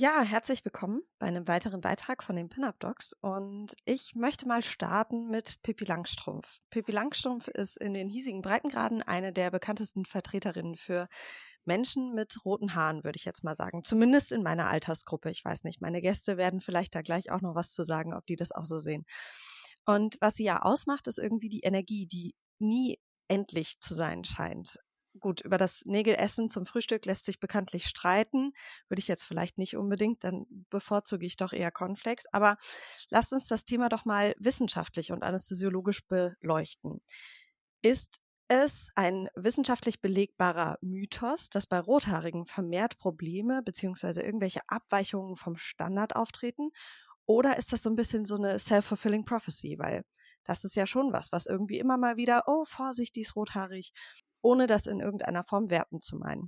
Ja, herzlich willkommen bei einem weiteren Beitrag von den Pin-Up Docs und ich möchte mal starten mit Pippi Langstrumpf. Pippi Langstrumpf ist in den hiesigen Breitengraden eine der bekanntesten Vertreterinnen für Menschen mit roten Haaren, würde ich jetzt mal sagen. Zumindest in meiner Altersgruppe. Ich weiß nicht, meine Gäste werden vielleicht da gleich auch noch was zu sagen, ob die das auch so sehen. Und was sie ja ausmacht, ist irgendwie die Energie, die nie endlich zu sein scheint. Gut, über das Nägelessen zum Frühstück lässt sich bekanntlich streiten. Würde ich jetzt vielleicht nicht unbedingt, dann bevorzuge ich doch eher Cornflakes. Aber lasst uns das Thema doch mal wissenschaftlich und anästhesiologisch beleuchten. Ist es ein wissenschaftlich belegbarer Mythos, dass bei Rothaarigen vermehrt Probleme bzw. irgendwelche Abweichungen vom Standard auftreten? Oder ist das so ein bisschen so eine self-fulfilling prophecy? Weil das ist ja schon was irgendwie immer mal wieder, oh, Vorsicht, die ist rothaarig, ohne das in irgendeiner Form wertend zu meinen.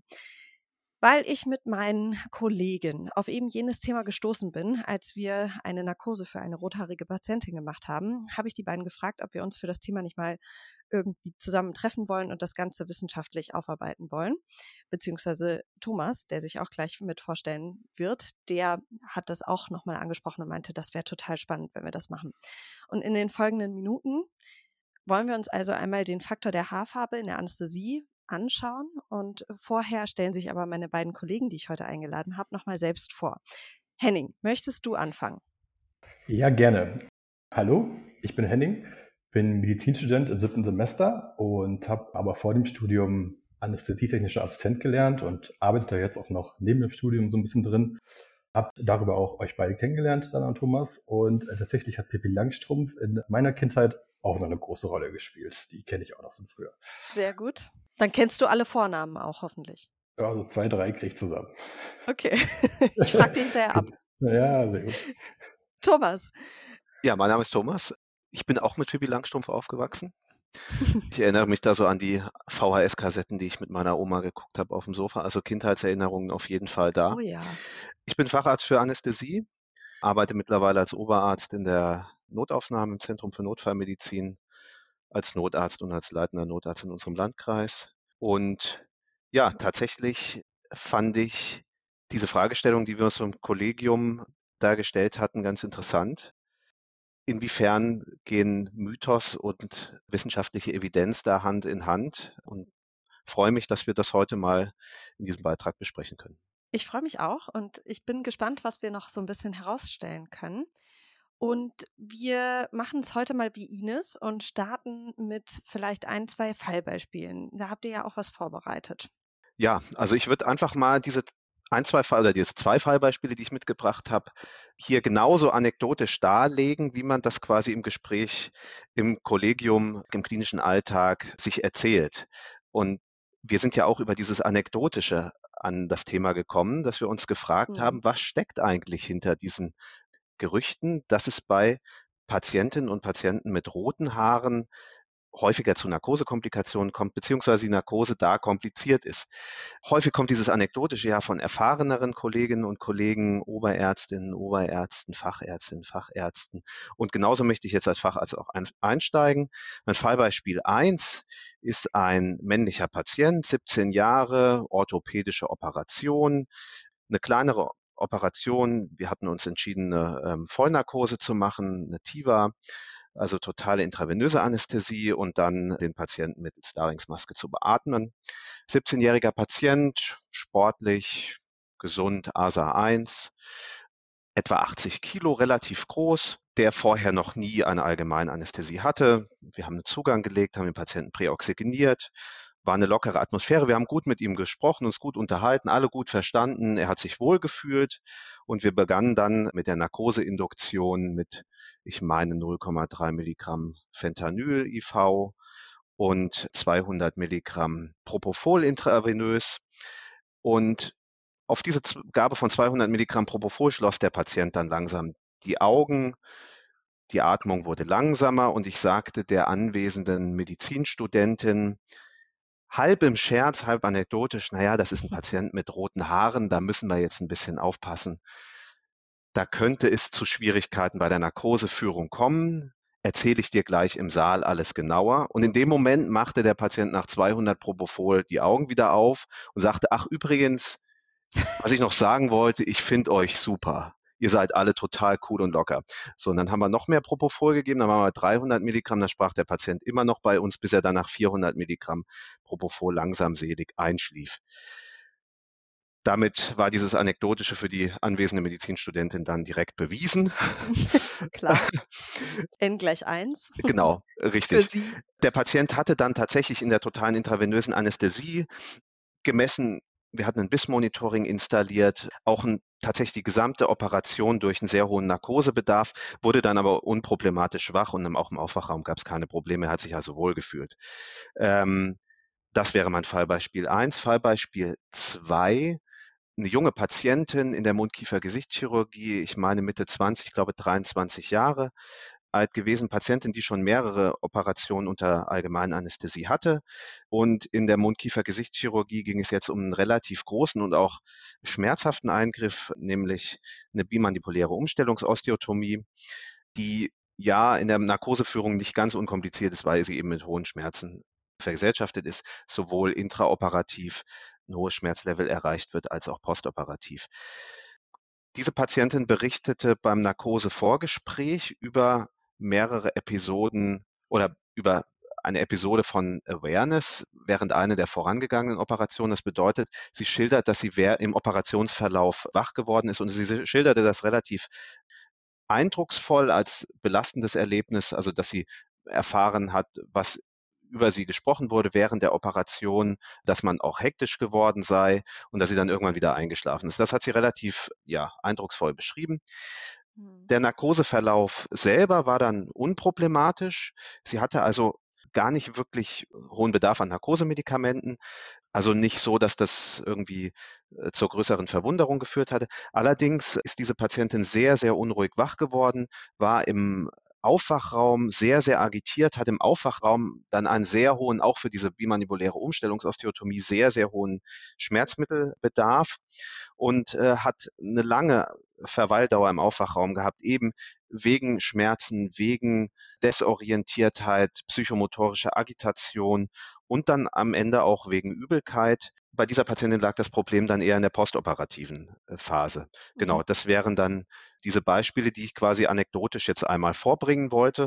Weil ich mit meinen Kollegen auf eben jenes Thema gestoßen bin, als wir eine Narkose für eine rothaarige Patientin gemacht haben, habe ich die beiden gefragt, ob wir uns für das Thema nicht mal irgendwie zusammen treffen wollen und das Ganze wissenschaftlich aufarbeiten wollen. Beziehungsweise Thomas, der sich auch gleich mit vorstellen wird, der hat das auch nochmal angesprochen und meinte, das wäre total spannend, wenn wir das machen. Und in den folgenden Minuten wollen wir uns also einmal den Faktor der Haarfarbe in der Anästhesie anschauen und vorher stellen sich aber meine beiden Kollegen, die ich heute eingeladen habe, nochmal selbst vor. Henning, möchtest du anfangen? Ja, gerne. Hallo, ich bin Henning, bin Medizinstudent im 7. Semester und habe aber vor dem Studium anästhesietechnischer Assistent gelernt und arbeite da jetzt auch noch neben dem Studium so ein bisschen drin. Habe darüber auch euch beide kennengelernt, Dana und Thomas. Und tatsächlich hat Pippi Langstrumpf in meiner Kindheit auch noch eine große Rolle gespielt. Die kenne ich auch noch von früher. Sehr gut. Dann kennst du alle Vornamen auch hoffentlich. Ja, so 2, 3 kriege ich zusammen. Okay, ich frage dich hinterher ab. Ja, sehr gut. Thomas. Ja, mein Name ist Thomas. Ich bin auch mit Pippi Langstrumpf aufgewachsen. Ich erinnere mich da so an die VHS-Kassetten, die ich mit meiner Oma geguckt habe auf dem Sofa. Also Kindheitserinnerungen auf jeden Fall da. Oh ja. Ich bin Facharzt für Anästhesie, arbeite mittlerweile als Oberarzt in der Notaufnahme im Zentrum für Notfallmedizin, als Notarzt und als leitender Notarzt in unserem Landkreis. Und ja, tatsächlich fand ich diese Fragestellung, die wir uns im Kollegium da gestellt hatten, ganz interessant. Inwiefern gehen Mythos und wissenschaftliche Evidenz da Hand in Hand? Und freue mich, dass wir das heute mal in diesem Beitrag besprechen können. Ich freue mich auch und ich bin gespannt, was wir noch so ein bisschen herausstellen können. Und wir machen es heute mal wie Ines und starten mit vielleicht 1, 2 Fallbeispielen. Da habt ihr ja auch was vorbereitet. Ja, also ich würde einfach mal diese zwei Fallbeispiele, die ich mitgebracht habe, hier genauso anekdotisch darlegen, wie man das quasi im Gespräch im Kollegium, im klinischen Alltag sich erzählt. Und wir sind ja auch über dieses Anekdotische an das Thema gekommen, dass wir uns gefragt haben, was steckt eigentlich hinter diesen Gerüchten, dass es bei Patientinnen und Patienten mit roten Haaren häufiger zu Narkosekomplikationen kommt, beziehungsweise die Narkose da kompliziert ist. Häufig kommt dieses Anekdotische ja von erfahreneren Kolleginnen und Kollegen, Oberärztinnen, Oberärzten, Fachärztinnen, Fachärzten. Und genauso möchte ich jetzt als Facharzt auch einsteigen. Mein Fallbeispiel 1 ist ein männlicher Patient, 17 Jahre, orthopädische Operation, eine kleinere Operation. Wir hatten uns entschieden, eine Vollnarkose zu machen, eine TIVA, also totale intravenöse Anästhesie und dann den Patienten mittels Larynxmaske zu beatmen. 17-jähriger Patient, sportlich, gesund, ASA 1, etwa 80 Kilo, relativ groß, der vorher noch nie eine allgemeine Anästhesie hatte. Wir haben einen Zugang gelegt, haben den Patienten präoxygeniert, war eine lockere Atmosphäre. Wir haben gut mit ihm gesprochen, uns gut unterhalten, alle gut verstanden. Er hat sich wohlgefühlt und wir begannen dann mit der Narkoseinduktion mit, ich meine, 0,3 Milligramm Fentanyl IV und 200 Milligramm Propofol intravenös. Und auf diese Gabe von 200 Milligramm Propofol schloss der Patient dann langsam die Augen. Die Atmung wurde langsamer und ich sagte der anwesenden Medizinstudentin, halb im Scherz, halb anekdotisch, naja, das ist ein Patient mit roten Haaren, da müssen wir jetzt ein bisschen aufpassen. Da könnte es zu Schwierigkeiten bei der Narkoseführung kommen. Erzähle ich dir gleich im Saal alles genauer. Und in dem Moment machte der Patient nach 200 Propofol die Augen wieder auf und sagte, ach übrigens, Was ich noch sagen wollte, ich finde euch super. Ihr seid alle total cool und locker. So, und dann haben wir noch mehr Propofol gegeben, dann waren wir 300 Milligramm, dann sprach der Patient immer noch bei uns, bis er dann nach 400 Milligramm Propofol langsam selig einschlief. Damit war dieses Anekdotische für die anwesende Medizinstudentin dann direkt bewiesen. Klar. N=1. Genau, Für richtig. Sie. Der Patient hatte dann tatsächlich in der totalen intravenösen Anästhesie gemessen. Wir hatten ein BIS-Monitoring installiert, auch tatsächlich die gesamte Operation durch einen sehr hohen Narkosebedarf, wurde dann aber unproblematisch wach und auch im Aufwachraum gab es keine Probleme, er hat sich also wohlgefühlt. Das wäre mein Fallbeispiel 1. Fallbeispiel 2, eine junge Patientin in der Mundkiefer-Gesichtschirurgie, ich meine Mitte 20, ich glaube 23 Jahre alt gewesen, Patientin, die schon mehrere Operationen unter allgemeiner Anästhesie hatte. Und in der Mundkiefer-Gesichtschirurgie ging es jetzt um einen relativ großen und auch schmerzhaften Eingriff, nämlich eine bimanipuläre Umstellungsosteotomie, die ja in der Narkoseführung nicht ganz unkompliziert ist, weil sie eben mit hohen Schmerzen vergesellschaftet ist, sowohl intraoperativ ein hohes Schmerzlevel erreicht wird, als auch postoperativ. Diese Patientin berichtete beim Narkosevorgespräch über mehrere Episoden oder über eine Episode von Awareness während einer der vorangegangenen Operationen. Das bedeutet, sie schildert, dass sie im Operationsverlauf wach geworden ist und sie schilderte das relativ eindrucksvoll als belastendes Erlebnis, also dass sie erfahren hat, was über sie gesprochen wurde während der Operation, dass man auch hektisch geworden sei und dass sie dann irgendwann wieder eingeschlafen ist. Das hat sie relativ eindrucksvoll beschrieben. Der Narkoseverlauf selber war dann unproblematisch. Sie hatte also gar nicht wirklich hohen Bedarf an Narkosemedikamenten, also nicht so, dass das irgendwie zur größeren Verwunderung geführt hatte. Allerdings ist diese Patientin sehr, sehr unruhig wach geworden, war im Aufwachraum sehr, sehr agitiert, hat im Aufwachraum dann einen sehr hohen, auch für diese bimanipuläre Umstellungsosteotomie, sehr, sehr hohen Schmerzmittelbedarf und hat eine lange Verweildauer im Aufwachraum gehabt, eben wegen Schmerzen, wegen Desorientiertheit, psychomotorische Agitation und dann am Ende auch wegen Übelkeit. Bei dieser Patientin lag das Problem dann eher in der postoperativen Phase. Genau, das wären dann diese Beispiele, die ich quasi anekdotisch jetzt einmal vorbringen wollte.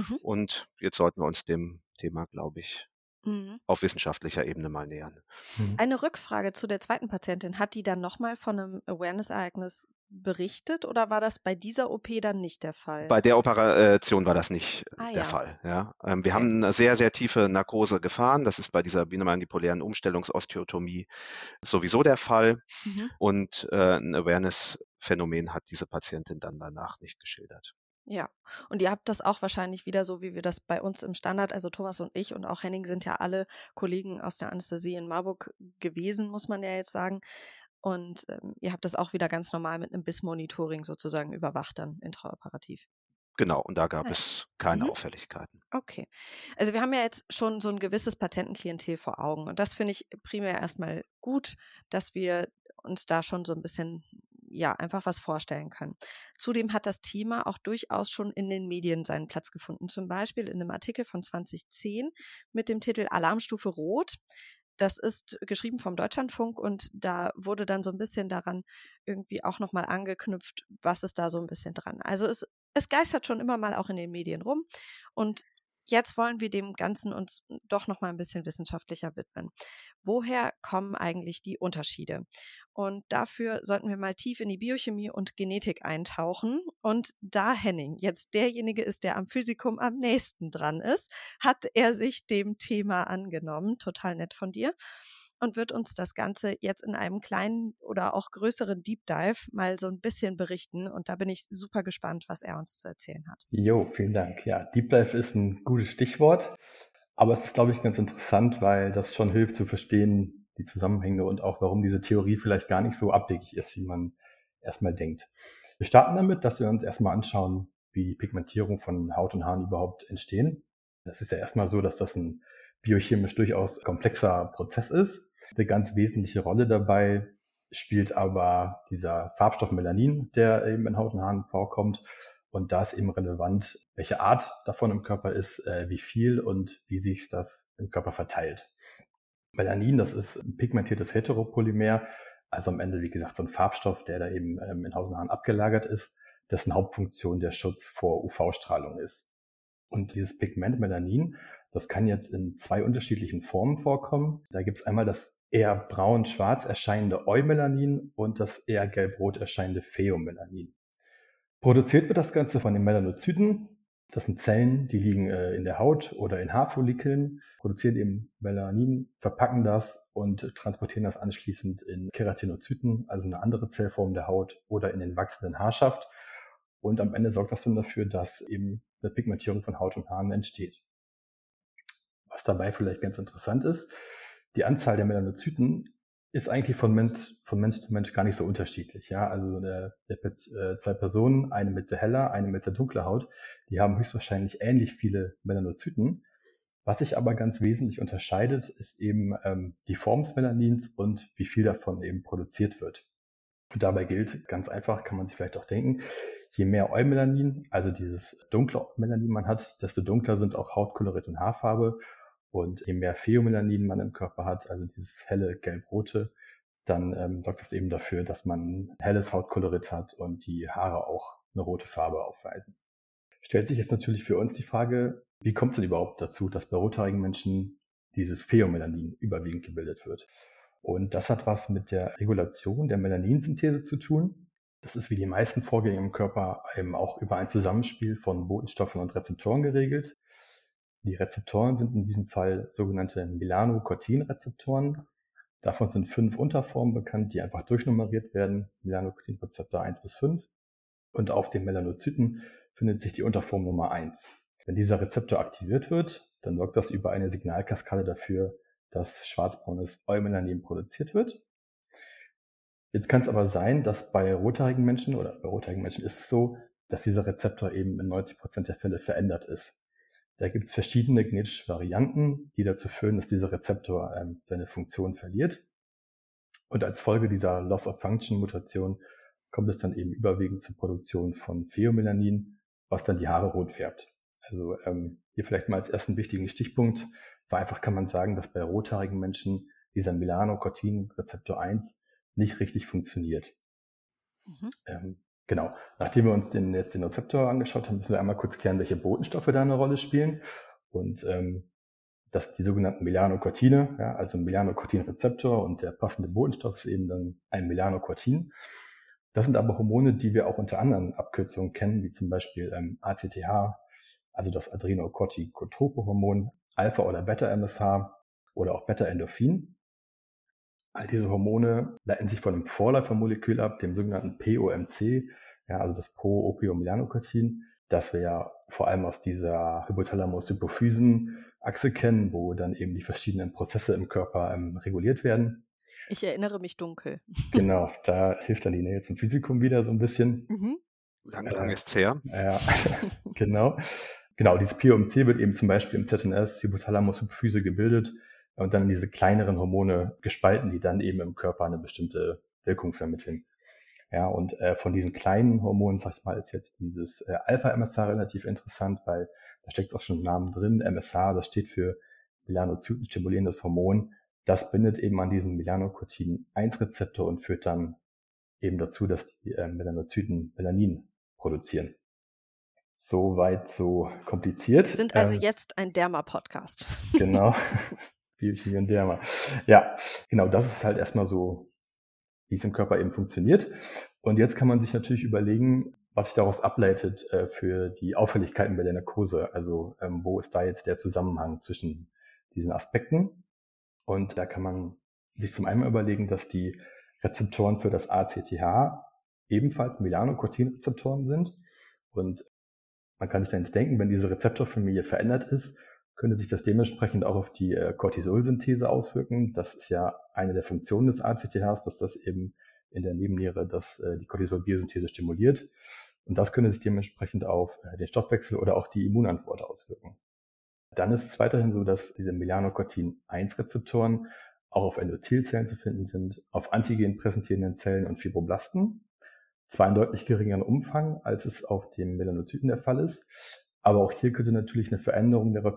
Und jetzt sollten wir uns dem Thema, glaube ich, auf wissenschaftlicher Ebene mal nähern. Eine Rückfrage zu der zweiten Patientin. Hat die dann nochmal von einem Awareness-Ereignis berichtet oder war das bei dieser OP dann nicht der Fall? Bei der Operation war das nicht der Fall. Ja. Wir haben eine sehr, sehr tiefe Narkose gefahren. Das ist bei dieser bimanipulären Umstellungsosteotomie sowieso der Fall. Und ein Awareness-Phänomen hat diese Patientin dann danach nicht geschildert. Ja, und ihr habt das auch wahrscheinlich wieder so, wie wir das bei uns im Standard, also Thomas und ich und auch Henning sind ja alle Kollegen aus der Anästhesie in Marburg gewesen, muss man ja jetzt sagen. Und ihr habt das auch wieder ganz normal mit einem BIS-Monitoring sozusagen überwacht dann intraoperativ. Genau, und da gab es keine Auffälligkeiten. Okay. Also wir haben ja jetzt schon so ein gewisses Patientenklientel vor Augen und das finde ich primär erstmal gut, dass wir uns da schon so ein bisschen einfach was vorstellen können. Zudem hat das Thema auch durchaus schon in den Medien seinen Platz gefunden, zum Beispiel in einem Artikel von 2010 mit dem Titel Alarmstufe Rot. Das ist geschrieben vom Deutschlandfunk und da wurde dann so ein bisschen daran irgendwie auch nochmal angeknüpft, was ist da so ein bisschen dran. Also es geistert schon immer mal auch in den Medien rum und jetzt wollen wir dem Ganzen uns doch noch mal ein bisschen wissenschaftlicher widmen. Woher kommen eigentlich die Unterschiede? Und dafür sollten wir mal tief in die Biochemie und Genetik eintauchen. Und da Henning jetzt derjenige ist, der am Physikum am nächsten dran ist, hat er sich dem Thema angenommen. Total nett von dir. Und wird uns das Ganze jetzt in einem kleinen oder auch größeren Deep Dive mal so ein bisschen berichten. Und da bin ich super gespannt, was er uns zu erzählen hat. Jo, vielen Dank. Ja, Deep Dive ist ein gutes Stichwort, aber es ist, glaube ich, ganz interessant, weil das schon hilft zu verstehen, die Zusammenhänge und auch, warum diese Theorie vielleicht gar nicht so abwegig ist, wie man erstmal denkt. Wir starten damit, dass wir uns erstmal anschauen, wie die Pigmentierung von Haut und Haaren überhaupt entstehen. Das ist ja erstmal so, dass das ein biochemisch durchaus komplexer Prozess ist. Eine ganz wesentliche Rolle dabei spielt aber dieser Farbstoff Melanin, der eben in Haut und Haaren vorkommt. Und da ist eben relevant, welche Art davon im Körper ist, wie viel und wie sich das im Körper verteilt. Melanin, das ist ein pigmentiertes Heteropolymer, Also am Ende, wie gesagt, so ein Farbstoff, der da eben in Haut und Haaren abgelagert ist, dessen Hauptfunktion der Schutz vor UV-Strahlung ist. Und dieses Pigment Melanin, das kann jetzt in 2 unterschiedlichen Formen vorkommen. Da gibt es einmal das eher braun-schwarz erscheinende Eumelanin und das eher gelb-rot erscheinende Pheomelanin. Produziert wird das Ganze von den Melanozyten. Das sind Zellen, die liegen in der Haut oder in Haarfollikeln, produzieren eben Melanin, verpacken das und transportieren das anschließend in Keratinozyten, also eine andere Zellform der Haut, oder in den wachsenden Haarschaft. Und am Ende sorgt das dann dafür, dass eben eine Pigmentierung von Haut und Haaren entsteht. Was dabei vielleicht ganz interessant ist, die Anzahl der Melanozyten ist eigentlich von Mensch zu Mensch gar nicht so unterschiedlich. Ja, also 2 Personen, eine mit sehr heller, eine mit sehr dunkler Haut, die haben höchstwahrscheinlich ähnlich viele Melanozyten. Was sich aber ganz wesentlich unterscheidet, ist eben die Form des Melanins und wie viel davon eben produziert wird. Und dabei gilt, ganz einfach, kann man sich vielleicht auch denken, je mehr Eumelanin, also dieses dunkle Melanin man hat, desto dunkler sind auch Hautkolorit und Haarfarbe. Und je mehr Pheomelanin man im Körper hat, also dieses helle gelb-rote, dann sorgt das eben dafür, dass man ein helles Hautkolorit hat und die Haare auch eine rote Farbe aufweisen. Stellt sich jetzt natürlich für uns die Frage, wie kommt es denn überhaupt dazu, dass bei rothaarigen Menschen dieses Pheomelanin überwiegend gebildet wird? Und das hat was mit der Regulation der Melaninsynthese zu tun. Das ist wie die meisten Vorgänge im Körper eben auch über ein Zusammenspiel von Botenstoffen und Rezeptoren geregelt. Die Rezeptoren sind in diesem Fall sogenannte Melanocortin-Rezeptoren. Davon sind 5 Unterformen bekannt, die einfach durchnummeriert werden, Melanocortin-Rezeptor 1 bis 5. Und auf den Melanozyten findet sich die Unterform Nummer 1. Wenn dieser Rezeptor aktiviert wird, dann sorgt das über eine Signalkaskade dafür, dass schwarzbraunes Eumelanin produziert wird. Jetzt kann es aber sein, dass bei rothaarigen Menschen ist es so, dass dieser Rezeptor eben in 90% der Fälle verändert ist. Da gibt es verschiedene genetische Varianten, die dazu führen, dass dieser Rezeptor seine Funktion verliert. Und als Folge dieser Loss-of-Function-Mutation kommt es dann eben überwiegend zur Produktion von Pheomelanin, was dann die Haare rot färbt. Also hier vielleicht mal als ersten wichtigen Stichpunkt, vereinfacht kann man sagen, dass bei rothaarigen Menschen dieser Melanocortin-Rezeptor 1 nicht richtig funktioniert. Genau. Nachdem wir uns den Rezeptor angeschaut haben, müssen wir einmal kurz klären, welche Botenstoffe da eine Rolle spielen. Und das sind die sogenannten Melanocortine, ja, also ein Melanocortin-Rezeptor und der passende Botenstoff ist eben dann ein Melanocortin. Das sind aber Hormone, die wir auch unter anderen Abkürzungen kennen, wie zum Beispiel ACTH, also das Adrenocorticotrope-Hormon, Alpha- oder Beta-MSH oder auch Beta-Endorphin. All diese Hormone leiten sich von einem Vorläufermolekül ab, dem sogenannten POMC, ja, also das Pro-Opiomelanocortin, das wir ja vor allem aus dieser Hypothalamus-Hypophysen-Achse kennen, wo dann eben die verschiedenen Prozesse im Körper reguliert werden. Ich erinnere mich dunkel. Genau, da hilft dann die Nähe zum Physikum wieder so ein bisschen. Lang ist's her. Ja, genau. Genau, dieses POMC wird eben zum Beispiel im ZNS, Hypothalamus-Hypophyse, gebildet und dann in diese kleineren Hormone gespalten, die dann eben im Körper eine bestimmte Wirkung vermitteln. Ja, und von diesen kleinen Hormonen, sag ich mal, ist jetzt dieses Alpha-MSH relativ interessant, weil da steckt auch schon im Namen drin. MSH, das steht für Melanozyten-stimulierendes Hormon. Das bindet eben an diesen Melanocortin-1-Rezeptor und führt dann eben dazu, dass die Melanozyten Melanin produzieren. Soweit so kompliziert. Wir sind also jetzt ein Derma-Podcast. Genau, Biochemie und Derma. Ja, genau, das ist halt erstmal so, wie es im Körper eben funktioniert. Und jetzt kann man sich natürlich überlegen, was sich daraus ableitet für die Auffälligkeiten bei der Narkose. Also wo ist da jetzt der Zusammenhang zwischen diesen Aspekten? Und da kann man sich zum einen überlegen, dass die Rezeptoren für das ACTH ebenfalls Melanocortin-Rezeptoren sind. Und man kann sich dann jetzt denken, wenn diese Rezeptorfamilie verändert ist, könnte sich das dementsprechend auch auf die Cortisolsynthese auswirken. Das ist ja eine der Funktionen des ACTHs, dass das eben in der Nebenniere die Cortisol-Biosynthese stimuliert. Und das könnte sich dementsprechend auf den Stoffwechsel oder auch die Immunantwort auswirken. Dann ist es weiterhin so, dass diese Melanocortin-1-Rezeptoren auch auf Endothelzellen zu finden sind, auf Antigen präsentierenden Zellen und Fibroblasten. Zwar in deutlich geringeren Umfang, als es auf den Melanozyten der Fall ist, aber auch hier könnte natürlich eine Veränderung der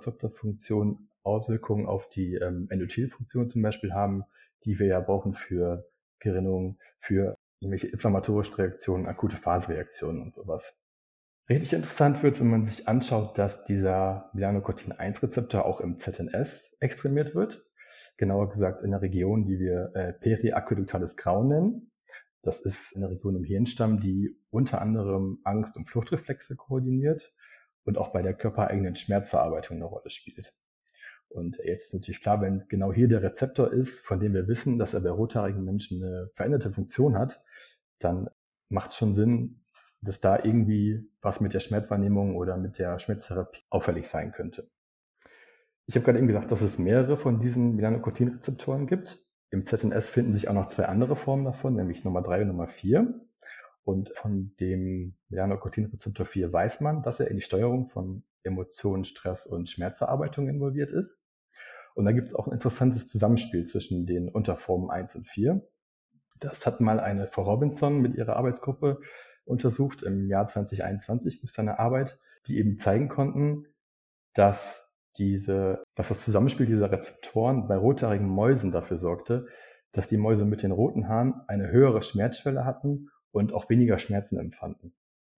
Rezeptorfunktion Auswirkungen auf die Endothelfunktion zum Beispiel haben, die wir ja brauchen für Blutgerinnung, für irgendwelche inflammatorische Reaktionen, akute Phasenreaktionen und sowas. Richtig interessant wird es, wenn man sich anschaut, dass dieser Melanocortin-1-Rezeptor auch im ZNS exprimiert wird. Genauer gesagt in der Region, die wir periaqueduktales Grau nennen. Das ist eine Region im Hirnstamm, die unter anderem Angst- und Fluchtreflexe koordiniert und auch bei der körpereigenen Schmerzverarbeitung eine Rolle spielt. Und jetzt ist natürlich klar, wenn genau hier der Rezeptor ist, von dem wir wissen, dass er bei rothaarigen Menschen eine veränderte Funktion hat, dann macht es schon Sinn, dass da irgendwie was mit der Schmerzwahrnehmung oder mit der Schmerztherapie auffällig sein könnte. Ich habe gerade eben gesagt, dass es mehrere von diesen Melanocortin-Rezeptoren gibt. Im ZNS finden sich auch noch 2 andere Formen davon, nämlich Nummer 3 und Nummer 4. Und von dem Melanocortin-Rezeptor 4 weiß man, dass er in die Steuerung von Emotionen, Stress und Schmerzverarbeitung involviert ist. Und da gibt es auch ein interessantes Zusammenspiel zwischen den Unterformen 1 und 4. Das hat mal eine Frau Robinson mit ihrer Arbeitsgruppe untersucht. Im Jahr 2021 gibt es eine Arbeit, die eben zeigen konnten, dass das Zusammenspiel dieser Rezeptoren bei rothaarigen Mäusen dafür sorgte, dass die Mäuse mit den roten Haaren eine höhere Schmerzschwelle hatten und auch weniger Schmerzen empfanden.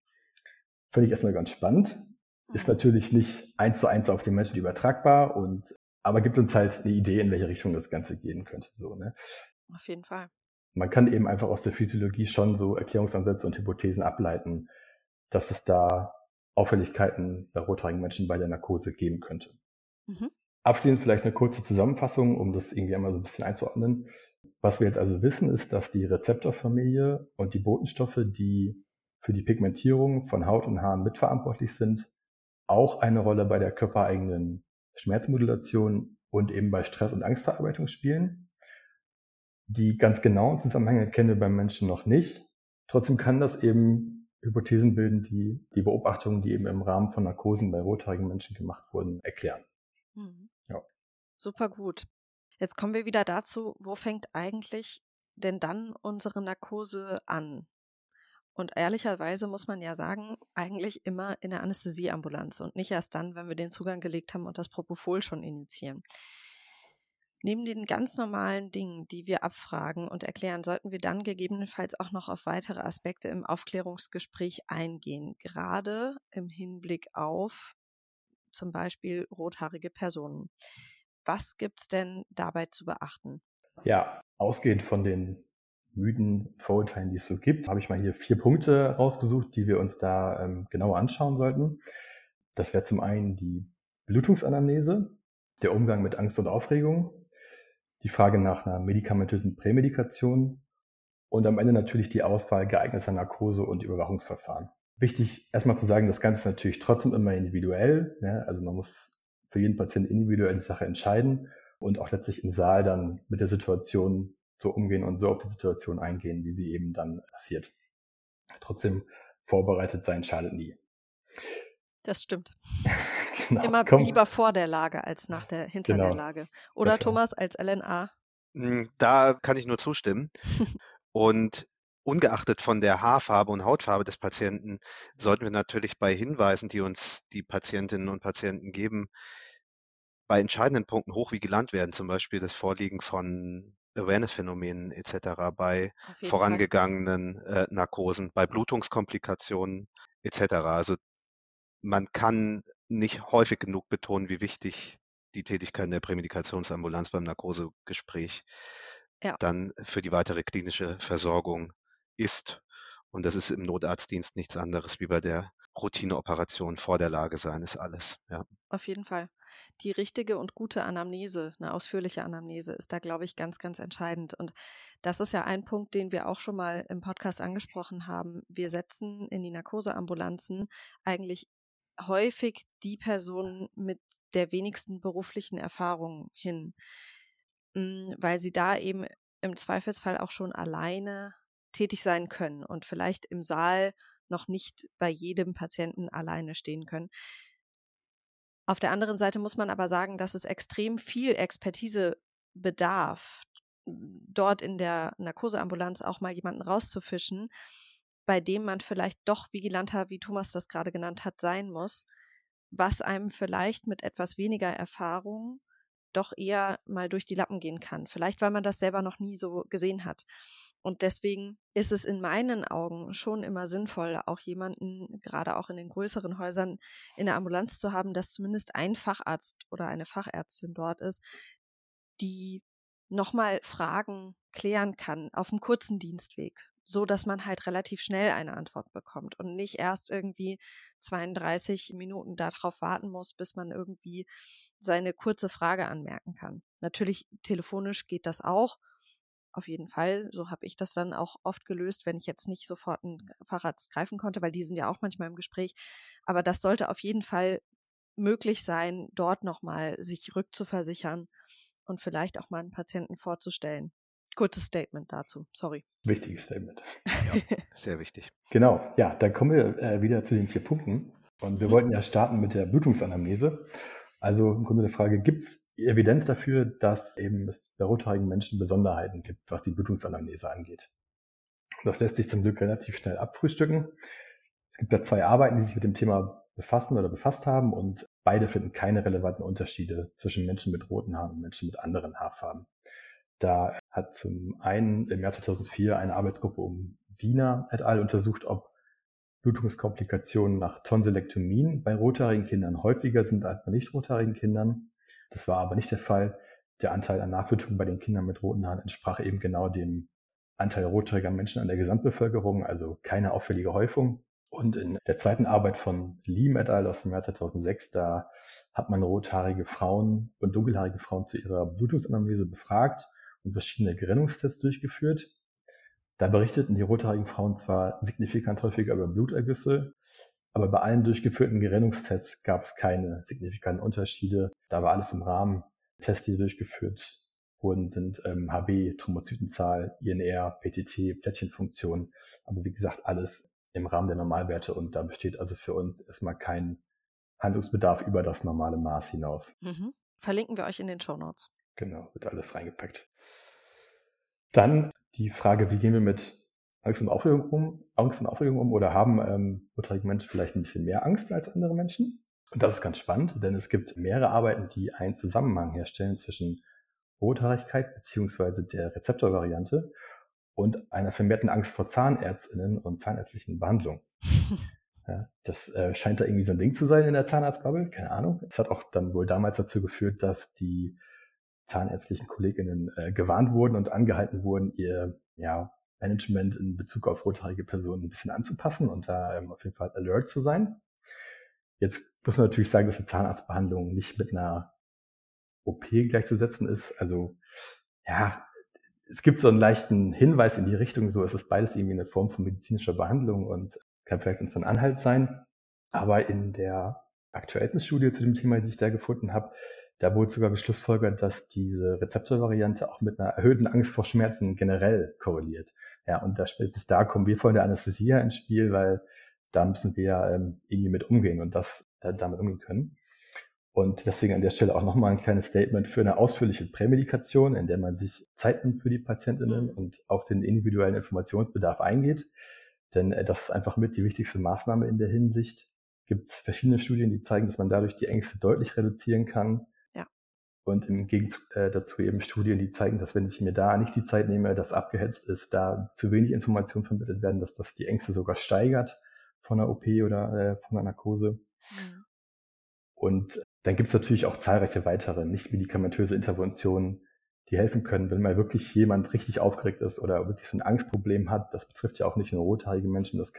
Finde ich erstmal ganz spannend. Ist natürlich nicht 1:1 auf den Menschen übertragbar, aber gibt uns halt eine Idee, in welche Richtung das Ganze gehen könnte. So, ne? Auf jeden Fall. Man kann eben einfach aus der Physiologie schon so Erklärungsansätze und Hypothesen ableiten, dass es da Auffälligkeiten bei rothaarigen Menschen bei der Narkose geben könnte. Mhm. Abschließend vielleicht eine kurze Zusammenfassung, um das irgendwie einmal so ein bisschen einzuordnen. Was wir jetzt also wissen, ist, dass die Rezeptorfamilie und die Botenstoffe, die für die Pigmentierung von Haut und Haaren mitverantwortlich sind, auch eine Rolle bei der körpereigenen Schmerzmodulation und eben bei Stress- und Angstverarbeitung spielen. Die ganz genauen Zusammenhänge kennen wir beim Menschen noch nicht. Trotzdem kann das eben Hypothesen bilden, die Beobachtungen, die eben im Rahmen von Narkosen bei rothaarigen Menschen gemacht wurden, erklären. Mhm. Ja. Super gut. Jetzt kommen wir wieder dazu, wo fängt eigentlich denn dann unsere Narkose an? Und ehrlicherweise muss man ja sagen, eigentlich immer in der Anästhesieambulanz und nicht erst dann, wenn wir den Zugang gelegt haben und das Propofol schon injizieren. Neben den ganz normalen Dingen, die wir abfragen und erklären, sollten wir dann gegebenenfalls auch noch auf weitere Aspekte im Aufklärungsgespräch eingehen, gerade im Hinblick auf zum Beispiel rothaarige Personen. Was gibt's denn dabei zu beachten? Ja, ausgehend von den Mythen, Vorurteilen, die es so gibt, habe ich mal hier 4 Punkte rausgesucht, die wir uns da genauer anschauen sollten. Das wäre zum einen die Blutungsanamnese, der Umgang mit Angst und Aufregung, die Frage nach einer medikamentösen Prämedikation und am Ende natürlich die Auswahl geeigneter Narkose- und Überwachungsverfahren. Wichtig erstmal zu sagen, das Ganze ist natürlich trotzdem immer individuell. Ne? Also man muss für jeden Patienten individuell die Sache entscheiden und auch letztlich im Saal dann mit der Situation so umgehen und so auf die Situation eingehen, wie sie eben dann passiert. Trotzdem vorbereitet sein schadet nie. Das stimmt. Genau, Immer lieber vor der Lage als hinter der Lage. Oder Besser. Thomas als LNA? Da kann ich nur zustimmen. Und ungeachtet von der Haarfarbe und Hautfarbe des Patienten sollten wir natürlich bei Hinweisen, die uns die Patientinnen und Patienten geben, bei entscheidenden Punkten hochvigilant werden, zum Beispiel das Vorliegen von Awareness-Phänomenen etc., bei Auf jeden Fall. vorangegangenen Narkosen, bei Blutungskomplikationen etc. Also man kann nicht häufig genug betonen, wie wichtig die Tätigkeit in der Prämedikationsambulanz beim Narkosegespräch Ja. dann für die weitere klinische Versorgung ist. Und das ist im Notarztdienst nichts anderes wie bei der Routineoperation. Vor der Lage sein ist alles. Ja. Auf jeden Fall. Die richtige und gute Anamnese, eine ausführliche Anamnese, ist da, glaube ich, ganz, ganz entscheidend. Und das ist ja ein Punkt, den wir auch schon mal im Podcast angesprochen haben. Wir setzen in die Narkoseambulanzen eigentlich häufig die Personen mit der wenigsten beruflichen Erfahrung hin, weil sie da eben im Zweifelsfall auch schon alleine tätig sein können und vielleicht im Saal noch nicht bei jedem Patienten alleine stehen können. Auf der anderen Seite muss man aber sagen, dass es extrem viel Expertise bedarf, dort in der Narkoseambulanz auch mal jemanden rauszufischen, bei dem man vielleicht doch vigilanter, wie Thomas das gerade genannt hat, sein muss, was einem vielleicht mit etwas weniger Erfahrung doch eher mal durch die Lappen gehen kann. Vielleicht, weil man das selber noch nie so gesehen hat. Und deswegen ist es in meinen Augen schon immer sinnvoll, auch jemanden, gerade auch in den größeren Häusern, in der Ambulanz zu haben, dass zumindest ein Facharzt oder eine Fachärztin dort ist, die nochmal Fragen klären kann auf einem kurzen Dienstweg, so dass man halt relativ schnell eine Antwort bekommt und nicht erst irgendwie 32 Minuten darauf warten muss, bis man irgendwie seine kurze Frage anmerken kann. Natürlich telefonisch geht das auch, auf jeden Fall. So habe ich das dann auch oft gelöst, wenn ich jetzt nicht sofort einen Facharzt greifen konnte, weil die sind ja auch manchmal im Gespräch. Aber das sollte auf jeden Fall möglich sein, dort nochmal sich rückzuversichern und vielleicht auch mal einen Patienten vorzustellen. Kurzes Statement dazu, sorry. Wichtiges Statement. Ja, sehr wichtig. Genau, ja, dann kommen wir wieder zu den 4 Punkten. Und wir wollten ja starten mit der Blutungsanamnese. Also im Grunde die Frage, gibt es Evidenz dafür, dass eben es bei rothaarigen Menschen Besonderheiten gibt, was die Blutungsanamnese angeht? Das lässt sich zum Glück relativ schnell abfrühstücken. Es gibt da 2 Arbeiten, die sich mit dem Thema befassen oder befasst haben und beide finden keine relevanten Unterschiede zwischen Menschen mit roten Haaren und Menschen mit anderen Haarfarben. Da hat zum einen im Jahr 2004 eine Arbeitsgruppe um Wiener et al. Untersucht, ob Blutungskomplikationen nach Tonsilektomien bei rothaarigen Kindern häufiger sind als bei nicht rothaarigen Kindern. Das war aber nicht der Fall. Der Anteil an Nachblutung bei den Kindern mit roten Haaren entsprach eben genau dem Anteil rothaariger Menschen an der Gesamtbevölkerung, also keine auffällige Häufung. Und in der zweiten Arbeit von Lim et al. Aus dem Jahr 2006, da hat man rothaarige Frauen und dunkelhaarige Frauen zu ihrer Blutungsanalyse befragt und verschiedene Gerinnungstests durchgeführt. Da berichteten die rothaarigen Frauen zwar signifikant häufiger über Blutergüsse, aber bei allen durchgeführten Gerinnungstests gab es keine signifikanten Unterschiede. Da war alles im Rahmen. Tests, die durchgeführt wurden, sind HB, Thrombozytenzahl, INR, PTT, Plättchenfunktion. Aber wie gesagt, alles im Rahmen der Normalwerte und da besteht also für uns erstmal kein Handlungsbedarf über das normale Maß hinaus. Verlinken wir euch in den Shownotes. Genau, wird alles reingepackt. Dann die Frage, wie gehen wir mit Angst und Aufregung um oder haben rothaarige Menschen vielleicht ein bisschen mehr Angst als andere Menschen? Und das ist ganz spannend, denn es gibt mehrere Arbeiten, die einen Zusammenhang herstellen zwischen Rothaarigkeit bzw. der Rezeptorvariante und einer vermehrten Angst vor ZahnärztInnen und zahnärztlichen Behandlungen. Ja, das scheint da irgendwie so ein Ding zu sein in der Zahnarztbubble, keine Ahnung. Es hat auch dann wohl damals dazu geführt, dass die zahnärztlichen KollegInnen gewarnt wurden und angehalten wurden, ihr Management in Bezug auf rothaarige Personen ein bisschen anzupassen und da auf jeden Fall alert zu sein. Jetzt muss man natürlich sagen, dass eine Zahnarztbehandlung nicht mit einer OP gleichzusetzen ist. Also ja, es gibt so einen leichten Hinweis in die Richtung, so es ist beides irgendwie eine Form von medizinischer Behandlung und kann vielleicht so ein Anhalt sein. Aber in der aktuellen Studie zu dem Thema, die ich da gefunden habe, da wurde sogar geschlussfolgert, dass diese Rezeptorvariante auch mit einer erhöhten Angst vor Schmerzen generell korreliert. Ja, und da kommen wir von der Anästhesie ins Spiel, weil da müssen wir irgendwie mit umgehen und damit umgehen können. Und deswegen an der Stelle auch nochmal ein kleines Statement für eine ausführliche Prämedikation, in der man sich Zeit nimmt für die PatientInnen und auf den individuellen Informationsbedarf eingeht. Denn das ist einfach mit die wichtigste Maßnahme in der Hinsicht. Gibt es verschiedene Studien, die zeigen, dass man dadurch die Ängste deutlich reduzieren kann. Ja. Und im Gegenzug dazu eben Studien, die zeigen, dass wenn ich mir da nicht die Zeit nehme, das abgehetzt ist, da zu wenig Informationen vermittelt werden, dass das die Ängste sogar steigert von einer OP oder von einer Narkose. Mhm. Und dann gibt es natürlich auch zahlreiche weitere nicht-medikamentöse Interventionen, die helfen können, wenn mal wirklich jemand richtig aufgeregt ist oder wirklich so ein Angstproblem hat. Das betrifft ja auch nicht nur rothaarige Menschen, das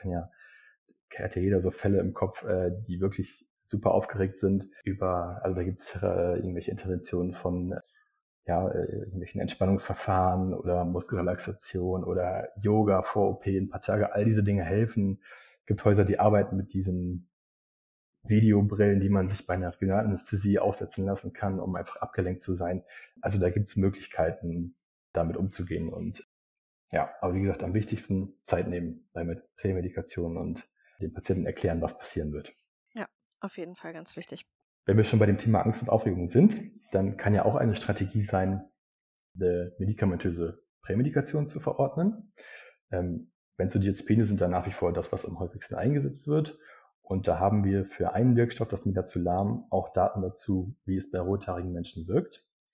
hat ja jeder so Fälle im Kopf, die wirklich super aufgeregt sind also da gibt es irgendwelche Interventionen von irgendwelchen Entspannungsverfahren oder Muskelrelaxation oder Yoga vor OP, ein paar Tage, all diese Dinge helfen. Es gibt Häuser, die arbeiten mit diesen Videobrillen, die man sich bei einer Regionalanästhesie aufsetzen lassen kann, um einfach abgelenkt zu sein. Also da gibt es Möglichkeiten, damit umzugehen. Und ja, aber wie gesagt, am wichtigsten Zeit nehmen bei Prämedikation und den Patienten erklären, was passieren wird. Ja, auf jeden Fall ganz wichtig. Wenn wir schon bei dem Thema Angst und Aufregung sind, dann kann ja auch eine Strategie sein, eine medikamentöse Prämedikation zu verordnen. Benzodiazepine sind da nach wie vor das, was am häufigsten eingesetzt wird. Und da haben wir für einen Wirkstoff, das Midazolam, auch Daten dazu, wie es bei rothaarigen Menschen wirkt.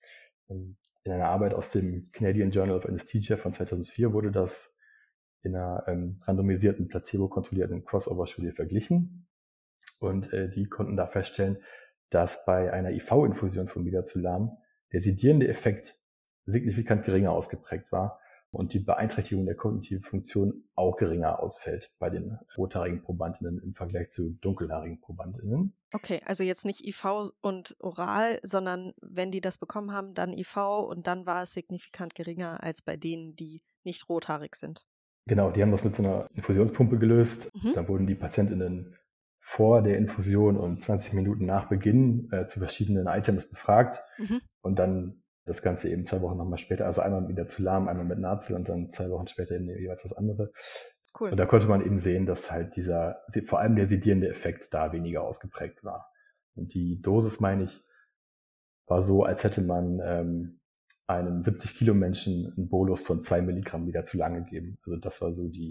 in einer Arbeit aus dem Canadian Journal of Anesthesia von 2004 wurde das in einer randomisierten, placebo-kontrollierten Crossover-Studie verglichen. Und die konnten da feststellen, dass bei einer IV-Infusion von Midazolam der sedierende Effekt signifikant geringer ausgeprägt war und die Beeinträchtigung der kognitiven Funktion auch geringer ausfällt bei den rothaarigen Probandinnen im Vergleich zu dunkelhaarigen Probandinnen. Okay, also jetzt nicht IV und oral, sondern wenn die das bekommen haben, dann IV und dann war es signifikant geringer als bei denen, die nicht rothaarig sind. Genau, die haben das mit so einer Infusionspumpe gelöst. Mhm. Dann wurden die PatientInnen vor der Infusion und 20 Minuten nach Beginn zu verschiedenen Items befragt und dann das Ganze eben 2 Wochen nochmal später, also einmal mit Midazolam, einmal mit Nazel und dann 2 Wochen später eben jeweils das andere. Cool. Und da konnte man eben sehen, dass halt vor allem der sedierende Effekt da weniger ausgeprägt war. Und die Dosis, meine ich, war so, als hätte man einem 70-Kilo-Menschen einen Bolus von 2 Milligramm Midazolam gegeben. Also das war so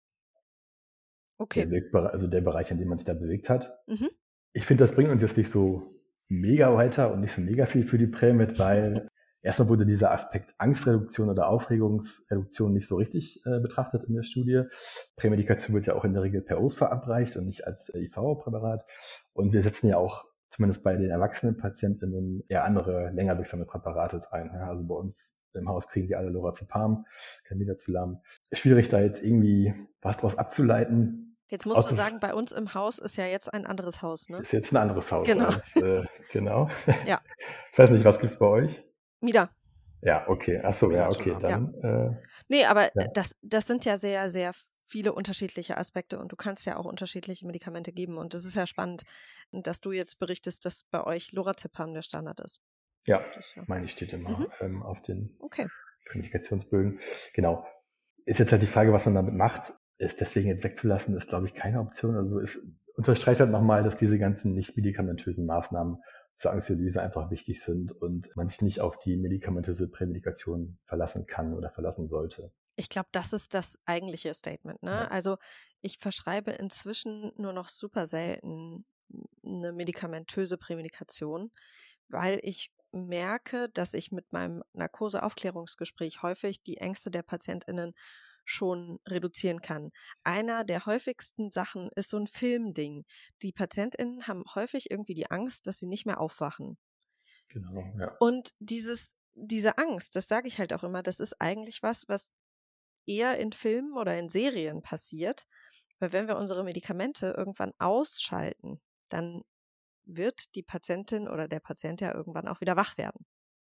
der Bereich, in dem man sich da bewegt hat. Mhm. Ich finde, das bringt uns jetzt nicht so mega weiter und nicht so mega viel für die Prä mit, weil erstmal wurde dieser Aspekt Angstreduktion oder Aufregungsreduktion nicht so richtig betrachtet in der Studie. Prämedikation wird ja auch in der Regel per OS verabreicht und nicht als IV-Präparat. Und wir setzen ja auch zumindest bei den erwachsenen PatientInnen eher andere, länger wirksame Präparate ein. Also bei uns im Haus kriegen die alle Lorazepam, kein Midazolam. Schwierig, da jetzt irgendwie was draus abzuleiten. Jetzt musst du sagen, bei uns im Haus ist ja jetzt ein anderes Haus, ne? Ist jetzt ein anderes Haus. Genau. Genau. Ja. Ich weiß nicht, was gibt's bei euch? Mida. Ja, okay. Ach so, ja, okay. Dann. Nee, aber das sind ja sehr, sehr viele unterschiedliche Aspekte und du kannst ja auch unterschiedliche Medikamente geben. Und das ist ja spannend, dass du jetzt berichtest, dass bei euch Lorazepam der Standard ist. Ja, meine ich, steht immer auf den Kommunikationsbögen. Genau. Ist jetzt halt die Frage, was man damit macht. Ist deswegen jetzt wegzulassen, ist, glaube ich, keine Option. Also es unterstreicht halt nochmal, dass diese ganzen nicht medikamentösen Maßnahmen zur Anxiolyse einfach wichtig sind und man sich nicht auf die medikamentöse Prämedikation verlassen kann oder verlassen sollte. Ich glaube, das ist das eigentliche Statement, ne? Ja. Also ich verschreibe inzwischen nur noch super selten eine medikamentöse Prämedikation, weil ich merke, dass ich mit meinem Narkoseaufklärungsgespräch häufig die Ängste der PatientInnen schon reduzieren kann. Einer der häufigsten Sachen ist so ein Filmding. Die PatientInnen haben häufig irgendwie die Angst, dass sie nicht mehr aufwachen. Genau, ja. Und diese Angst, das sage ich halt auch immer, das ist eigentlich was eher in Filmen oder in Serien passiert, weil wenn wir unsere Medikamente irgendwann ausschalten, dann wird die Patientin oder der Patient ja irgendwann auch wieder wach werden.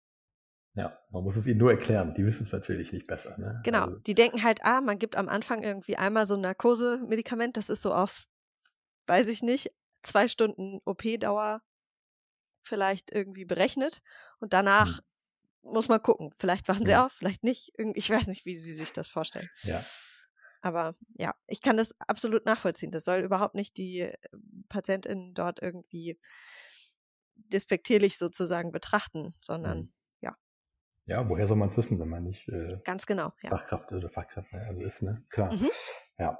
Ja, man muss es ihnen nur erklären. Die wissen es natürlich nicht besser. Ne? Genau, also die denken halt, man gibt am Anfang irgendwie einmal so ein Narkosemedikament, das ist so auf, weiß ich nicht, 2 Stunden OP-Dauer vielleicht irgendwie berechnet und danach muss man gucken. Vielleicht wachen sie auf, vielleicht nicht. Ich weiß nicht, wie sie sich das vorstellen. Ja. Aber ja, ich kann das absolut nachvollziehen. Das soll überhaupt nicht die PatientInnen dort irgendwie despektierlich sozusagen betrachten, sondern Ja, woher soll man es wissen, wenn man nicht ganz genau, Fachkraft oder Fachkraft also ist, ne? Klar. Ja.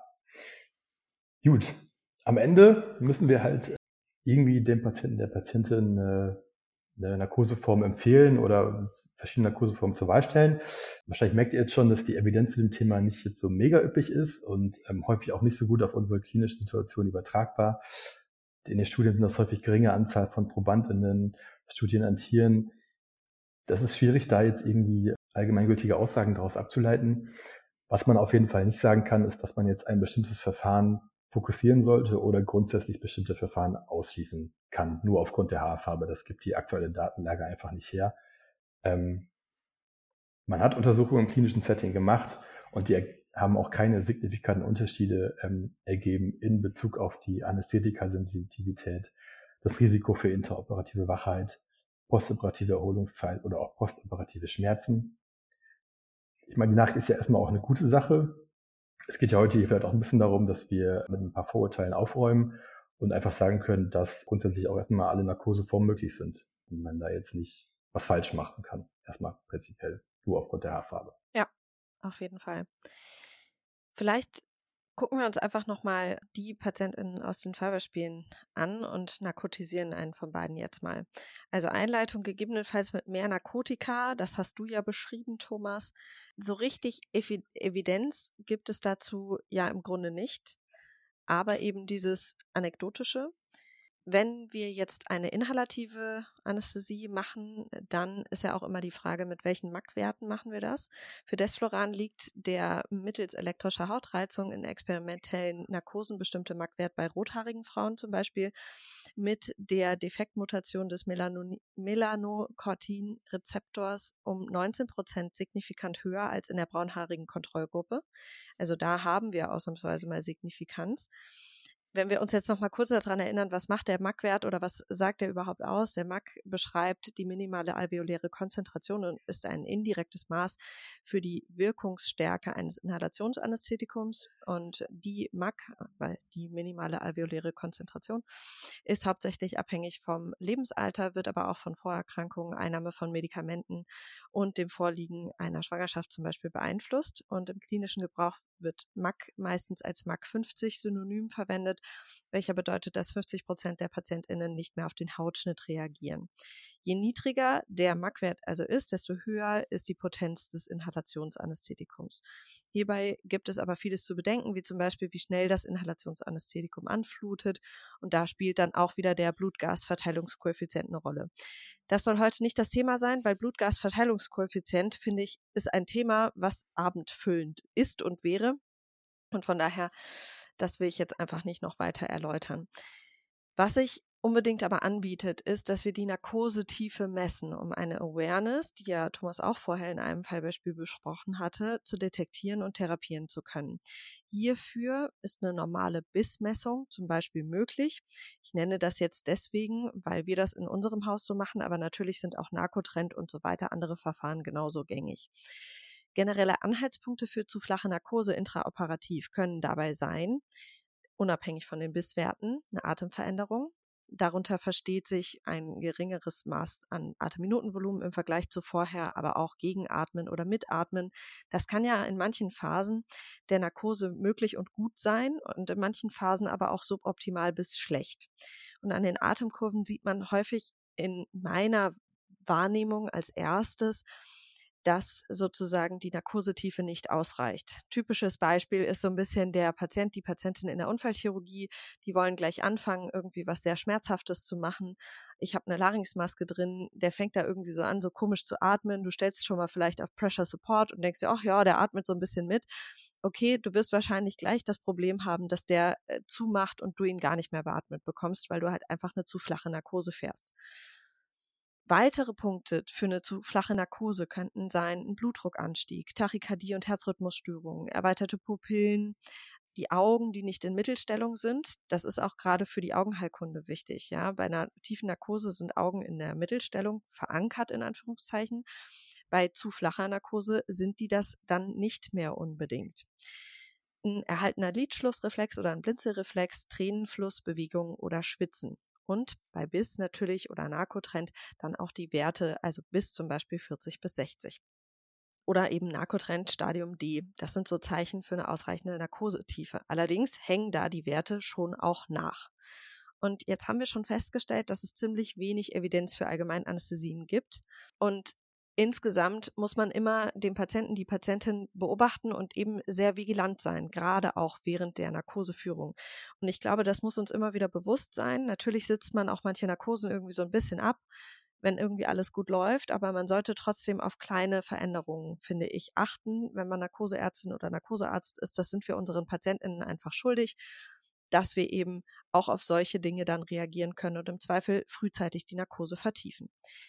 Gut. Am Ende müssen wir halt irgendwie dem Patienten, der Patientin eine Narkoseform empfehlen oder verschiedene Narkoseformen zur Wahl stellen. Wahrscheinlich merkt ihr jetzt schon, dass die Evidenz zu dem Thema nicht jetzt so mega üppig ist und häufig auch nicht so gut auf unsere klinische Situation übertragbar. In den Studien sind das häufig geringe Anzahl von ProbandInnen, Studien an Tieren. Das ist schwierig, da jetzt irgendwie allgemeingültige Aussagen daraus abzuleiten. Was man auf jeden Fall nicht sagen kann, ist, dass man jetzt ein bestimmtes Verfahren fokussieren sollte oder grundsätzlich bestimmte Verfahren ausschließen kann, nur aufgrund der Haarfarbe. Das gibt die aktuelle Datenlage einfach nicht her. Man hat Untersuchungen im klinischen Setting gemacht und die haben auch keine signifikanten Unterschiede ergeben in Bezug auf die Anästhetika-Sensitivität, das Risiko für interoperative Wachheit, postoperative Erholungszeit oder auch postoperative Schmerzen. Ich meine, die Nachricht ist ja erstmal auch eine gute Sache. Es geht ja heute hier vielleicht auch ein bisschen darum, dass wir mit ein paar Vorurteilen aufräumen und einfach sagen können, dass grundsätzlich auch erstmal alle Narkoseformen möglich sind und man da jetzt nicht was falsch machen kann. Erstmal prinzipiell nur aufgrund der Haarfarbe. Ja, auf jeden Fall. Vielleicht Gucken wir uns einfach nochmal die PatientInnen aus den Fallbeispielen an und narkotisieren einen von beiden jetzt mal. Also Einleitung gegebenenfalls mit mehr Narkotika, das hast du ja beschrieben, Thomas. So richtig Evidenz gibt es dazu ja im Grunde nicht, aber eben dieses Anekdotische. Wenn wir jetzt eine inhalative Anästhesie machen, dann ist ja auch immer die Frage, mit welchen MAC-Werten machen wir das. Für Desfloran liegt der mittels elektrischer Hautreizung in experimentellen Narkosen bestimmte MAC-Wert bei rothaarigen Frauen zum Beispiel mit der Defektmutation des Melanocortin-Rezeptors um 19% signifikant höher als in der braunhaarigen Kontrollgruppe. Also da haben wir ausnahmsweise mal Signifikanz. Wenn wir uns jetzt noch mal kurz daran erinnern, was macht der MAC-Wert oder was sagt er überhaupt aus? Der MAC beschreibt die minimale alveoläre Konzentration und ist ein indirektes Maß für die Wirkungsstärke eines Inhalationsanästhetikums. Und die MAC, weil die minimale alveoläre Konzentration, ist hauptsächlich abhängig vom Lebensalter, wird aber auch von Vorerkrankungen, Einnahme von Medikamenten und dem Vorliegen einer Schwangerschaft zum Beispiel beeinflusst. Und im klinischen Gebrauch wird MAC meistens als MAC 50 synonym verwendet, welcher bedeutet, dass 50% der PatientInnen nicht mehr auf den Hautschnitt reagieren. Je niedriger der MAC-Wert also ist, desto höher ist die Potenz des Inhalationsanästhetikums. Hierbei gibt es aber vieles zu bedenken, wie zum Beispiel, wie schnell das Inhalationsanästhetikum anflutet. Und da spielt dann auch wieder der Blutgasverteilungskoeffizient eine Rolle. Das soll heute nicht das Thema sein, weil Blutgasverteilungskoeffizient, finde ich, ist ein Thema, was abendfüllend ist und wäre. Und von daher, das will ich jetzt einfach nicht noch weiter erläutern. Was sich unbedingt aber anbietet, ist, dass wir die Narkosetiefe messen, um eine Awareness, die ja Thomas auch vorher in einem Fallbeispiel besprochen hatte, zu detektieren und therapieren zu können. Hierfür ist eine normale Bissmessung zum Beispiel möglich. Ich nenne das jetzt deswegen, weil wir das in unserem Haus so machen, aber natürlich sind auch Narkotrend und so weiter andere Verfahren genauso gängig. Generelle Anhaltspunkte für zu flache Narkose intraoperativ können dabei sein, unabhängig von den Bisswerten, eine Atemveränderung. Darunter versteht sich ein geringeres Maß an Atemminutenvolumen im Vergleich zu vorher, aber auch Gegenatmen oder Mitatmen. Das kann ja in manchen Phasen der Narkose möglich und gut sein und in manchen Phasen aber auch suboptimal bis schlecht. Und an den Atemkurven sieht man häufig in meiner Wahrnehmung als erstes, dass sozusagen die Narkosetiefe nicht ausreicht. Typisches Beispiel ist so ein bisschen der Patient, die Patientin in der Unfallchirurgie, die wollen gleich anfangen, irgendwie was sehr Schmerzhaftes zu machen. Ich habe eine Larynxmaske drin, der fängt da irgendwie so an, so komisch zu atmen. Du stellst schon mal vielleicht auf Pressure Support und denkst dir, ach ja, der atmet so ein bisschen mit. Okay, du wirst wahrscheinlich gleich das Problem haben, dass der zumacht und du ihn gar nicht mehr beatmet bekommst, weil du halt einfach eine zu flache Narkose fährst. Weitere Punkte für eine zu flache Narkose könnten sein ein Blutdruckanstieg, Tachykardie und Herzrhythmusstörungen, erweiterte Pupillen, die Augen, die nicht in Mittelstellung sind. Das ist auch gerade für die Augenheilkunde wichtig. Ja? Bei einer tiefen Narkose sind Augen in der Mittelstellung verankert, in Anführungszeichen. Bei zu flacher Narkose sind die das dann nicht mehr unbedingt. Ein erhaltener Lidschlussreflex oder ein Blinzelreflex, Tränenfluss, Bewegung oder Schwitzen. Und bei Biss natürlich oder Narkotrend dann auch die Werte, also bis zum Beispiel 40 bis 60. Oder eben Narkotrend Stadium D. Das sind so Zeichen für eine ausreichende Narkosetiefe. Allerdings hängen da die Werte schon auch nach. Und jetzt haben wir schon festgestellt, dass es ziemlich wenig Evidenz für Allgemeinanästhesien gibt. Und insgesamt muss man immer den Patienten, die Patientin beobachten und eben sehr vigilant sein, gerade auch während der Narkoseführung. Und ich glaube, das muss uns immer wieder bewusst sein. Natürlich sitzt man auch manche Narkosen irgendwie so ein bisschen ab, wenn irgendwie alles gut läuft, aber man sollte trotzdem auf kleine Veränderungen, finde ich, achten. Wenn man Narkoseärztin oder Narkosearzt ist, das sind wir unseren PatientInnen einfach schuldig, dass wir eben auch auf solche Dinge dann reagieren können und im Zweifel frühzeitig die Narkose vertiefen.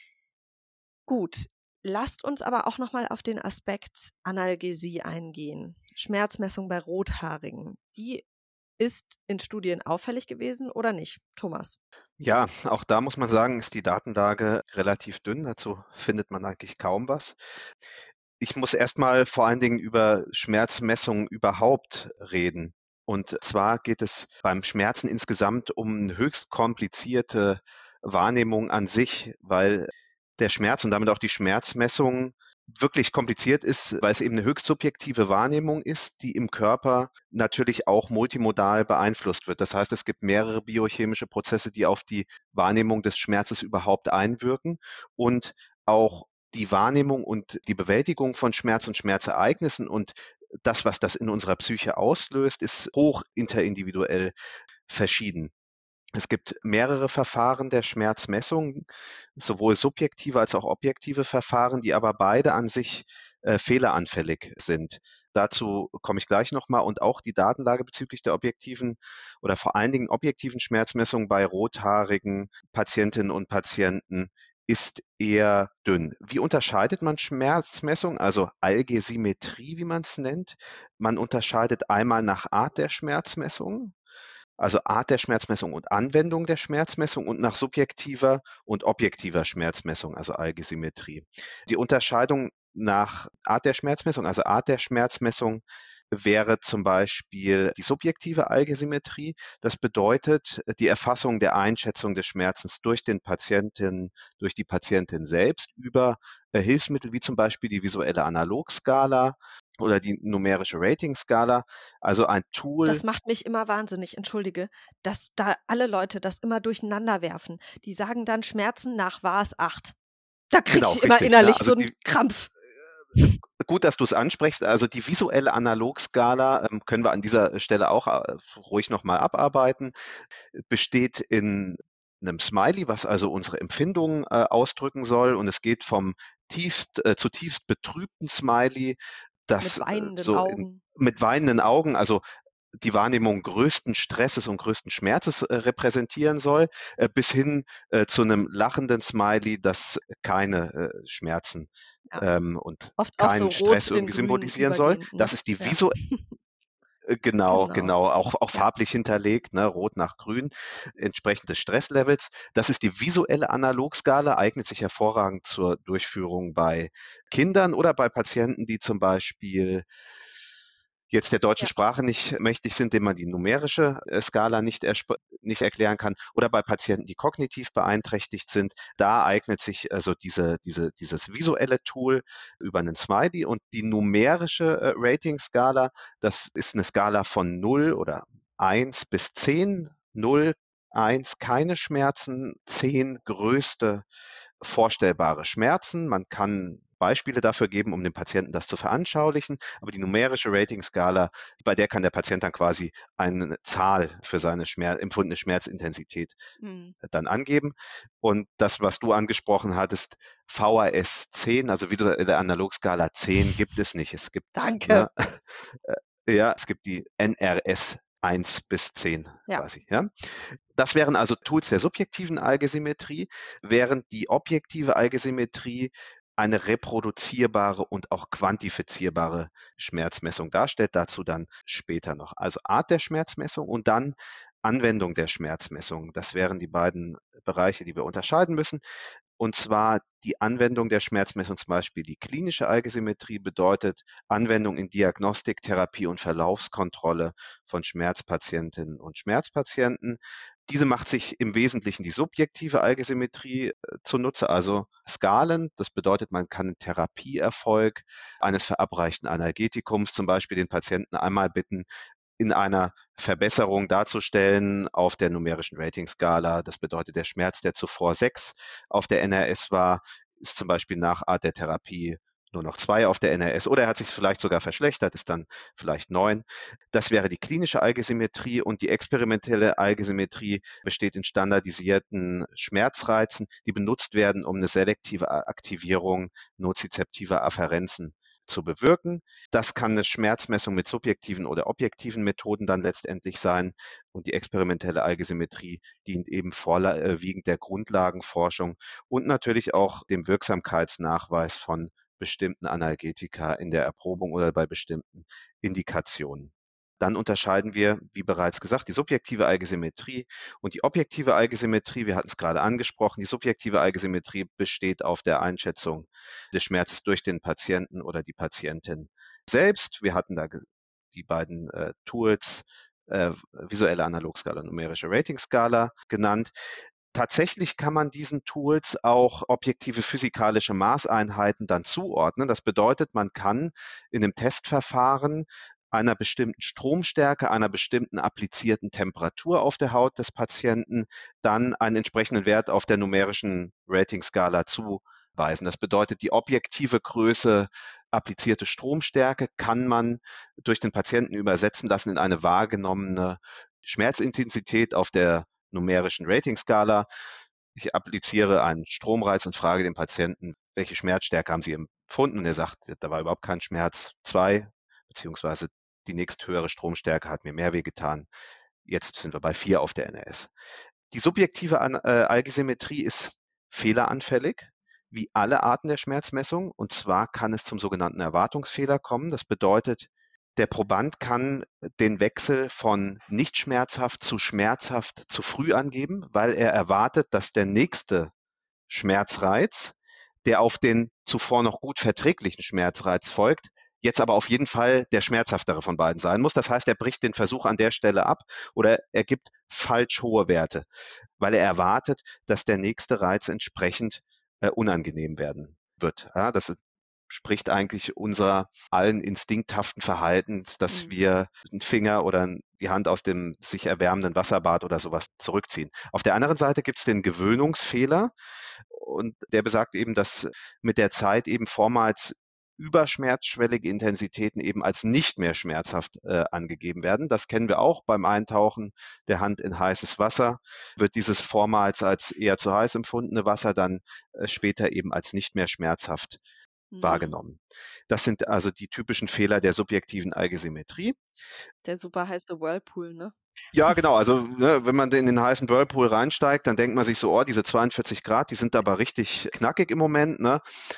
Gut. Lasst uns aber auch nochmal auf den Aspekt Analgesie eingehen. Schmerzmessung bei Rothaarigen. Die ist in Studien auffällig gewesen oder nicht? Thomas? Ja, auch da muss man sagen, ist die Datenlage relativ dünn. Dazu findet man eigentlich kaum was. Ich muss erstmal vor allen Dingen über Schmerzmessungen überhaupt reden. Und zwar geht es beim Schmerzen insgesamt um eine höchst komplizierte Wahrnehmung an sich, weil der Schmerz und damit auch die Schmerzmessung wirklich kompliziert ist, weil es eben eine höchst subjektive Wahrnehmung ist, die im Körper natürlich auch multimodal beeinflusst wird. Das heißt, es gibt mehrere biochemische Prozesse, die auf die Wahrnehmung des Schmerzes überhaupt einwirken und auch die Wahrnehmung und die Bewältigung von Schmerz und Schmerzereignissen und das, was das in unserer Psyche auslöst, ist hoch interindividuell verschieden. Es gibt mehrere Verfahren der Schmerzmessung, sowohl subjektive als auch objektive Verfahren, die aber beide an sich fehleranfällig sind. Dazu komme ich gleich nochmal und auch die Datenlage bezüglich der objektiven oder vor allen Dingen objektiven Schmerzmessungen bei rothaarigen Patientinnen und Patienten ist eher dünn. Wie unterscheidet man Schmerzmessung, also Algesimetrie, wie man es nennt? Man unterscheidet einmal nach Art der Schmerzmessung, also Art der Schmerzmessung und Anwendung der Schmerzmessung und nach subjektiver und objektiver Schmerzmessung, also Algesimetrie. Die Unterscheidung nach Art der Schmerzmessung, also Art der Schmerzmessung wäre zum Beispiel die subjektive Algesimetrie. Das bedeutet die Erfassung der Einschätzung des Schmerzens durch die Patientin selbst über Hilfsmittel wie zum Beispiel die visuelle Analogskala oder die numerische Rating-Skala, also ein Tool. Das macht mich immer wahnsinnig, entschuldige, dass da alle Leute das immer durcheinander werfen. Die sagen dann Schmerzen nach VAS 8. Da kriege ich immer innerlich so einen Krampf. Gut, dass du es ansprichst. Also die visuelle Analogskala können wir an dieser Stelle auch ruhig nochmal abarbeiten, besteht in einem Smiley, was also unsere Empfindungen ausdrücken soll. Und es geht vom zutiefst betrübten Smiley, das mit weinenden Augen, also die Wahrnehmung größten Stresses und größten Schmerzes repräsentieren soll, bis hin zu einem lachenden Smiley, das keine Schmerzen und oft keinen auch so Stress irgendwie symbolisieren soll. Das ist die visuelle Genau, auch farblich hinterlegt, ne, rot nach grün, entsprechend des Stresslevels. Das ist die visuelle Analogskala, eignet sich hervorragend zur Durchführung bei Kindern oder bei Patienten, die zum Beispiel jetzt der deutschen Sprache nicht mächtig sind, denen man die numerische Skala nicht erklären kann, oder bei Patienten, die kognitiv beeinträchtigt sind. Da eignet sich also dieses visuelle Tool über einen Smiley und die numerische Rating-Skala, das ist eine Skala von 0 oder 1 bis 10. 0, 1 keine Schmerzen, 10 größte vorstellbare Schmerzen. Man kann Beispiele dafür geben, um dem Patienten das zu veranschaulichen. Aber die numerische Rating-Skala, bei der kann der Patient dann quasi eine Zahl für seine empfundene Schmerzintensität dann angeben. Und das, was du angesprochen hattest, VAS 10, also visuelle Analogskala 10, gibt es nicht. Es gibt, Danke. Es gibt die NRS 1 bis 10 quasi. Ja? Das wären also Tools der subjektiven Algesimetrie, während die objektive Algesimetrie eine reproduzierbare und auch quantifizierbare Schmerzmessung darstellt. Dazu dann später noch. Also Art der Schmerzmessung und dann Anwendung der Schmerzmessung. Das wären die beiden Bereiche, die wir unterscheiden müssen. Und zwar die Anwendung der Schmerzmessung, zum Beispiel die klinische Algesimetrie, bedeutet Anwendung in Diagnostik, Therapie und Verlaufskontrolle von Schmerzpatientinnen und Schmerzpatienten. Diese macht sich im Wesentlichen die subjektive Algesimetrie zunutze, also Skalen. Das bedeutet, man kann den Therapieerfolg eines verabreichten Analgetikums zum Beispiel den Patienten einmal bitten, in einer Verbesserung darzustellen auf der numerischen Rating-Skala. Das bedeutet, der Schmerz, der zuvor 6 auf der NRS war, ist zum Beispiel nach Art der Therapie nur noch 2 auf der NRS oder er hat sich vielleicht sogar verschlechtert, ist dann vielleicht 9. Das wäre die klinische Algesimetrie und die experimentelle Algesimetrie besteht in standardisierten Schmerzreizen, die benutzt werden, um eine selektive Aktivierung nozizeptiver Afferenzen zu bewirken. Das kann eine Schmerzmessung mit subjektiven oder objektiven Methoden dann letztendlich sein. Und die experimentelle Algesimetrie dient eben vorwiegend der Grundlagenforschung und natürlich auch dem Wirksamkeitsnachweis von bestimmten Analgetika in der Erprobung oder bei bestimmten Indikationen. Dann unterscheiden wir, wie bereits gesagt, die subjektive Algesimetrie und die objektive Algesimetrie. Wir hatten es gerade angesprochen. Die subjektive Algesimetrie besteht auf der Einschätzung des Schmerzes durch den Patienten oder die Patientin selbst. Wir hatten da die beiden Tools, visuelle Analogskala und numerische Ratingskala genannt. Tatsächlich kann man diesen Tools auch objektive physikalische Maßeinheiten dann zuordnen. Das bedeutet, man kann in einem Testverfahren einer bestimmten Stromstärke, einer bestimmten applizierten Temperatur auf der Haut des Patienten dann einen entsprechenden Wert auf der numerischen Ratingskala zuweisen. Das bedeutet, die objektive Größe applizierte Stromstärke kann man durch den Patienten übersetzen lassen in eine wahrgenommene Schmerzintensität auf der numerischen Ratingskala. Ich appliziere einen Stromreiz und frage den Patienten, welche Schmerzstärke haben Sie empfunden? Und er sagt, da war überhaupt kein Schmerz. 2, beziehungsweise die nächsthöhere Stromstärke hat mir mehr wehgetan. Jetzt sind wir bei 4 auf der NRS. Die subjektive Algisymmetrie ist fehleranfällig, wie alle Arten der Schmerzmessung. Und zwar kann es zum sogenannten Erwartungsfehler kommen. Das bedeutet, der Proband kann den Wechsel von nicht schmerzhaft zu früh angeben, weil er erwartet, dass der nächste Schmerzreiz, der auf den zuvor noch gut verträglichen Schmerzreiz folgt, jetzt aber auf jeden Fall der schmerzhaftere von beiden sein muss. Das heißt, er bricht den Versuch an der Stelle ab oder er gibt falsch hohe Werte, weil er erwartet, dass der nächste Reiz entsprechend unangenehm werden wird. Ja, das spricht eigentlich unser allen instinkthaften Verhaltens, dass wir einen Finger oder die Hand aus dem sich erwärmenden Wasserbad oder sowas zurückziehen. Auf der anderen Seite gibt es den Gewöhnungsfehler und der besagt eben, dass mit der Zeit eben vormals überschmerzschwellige Intensitäten eben als nicht mehr schmerzhaft angegeben werden. Das kennen wir auch beim Eintauchen der Hand in heißes Wasser. Wird dieses vormals als eher zu heiß empfundene Wasser dann später eben als nicht mehr schmerzhaft wahrgenommen. Das sind also die typischen Fehler der subjektiven Algisymmetrie. Der super heiße Whirlpool, ne? Ja, genau. Also wenn man in den heißen Whirlpool reinsteigt, dann denkt man sich so, oh, diese 42 Grad, die sind aber richtig knackig im Moment, ne?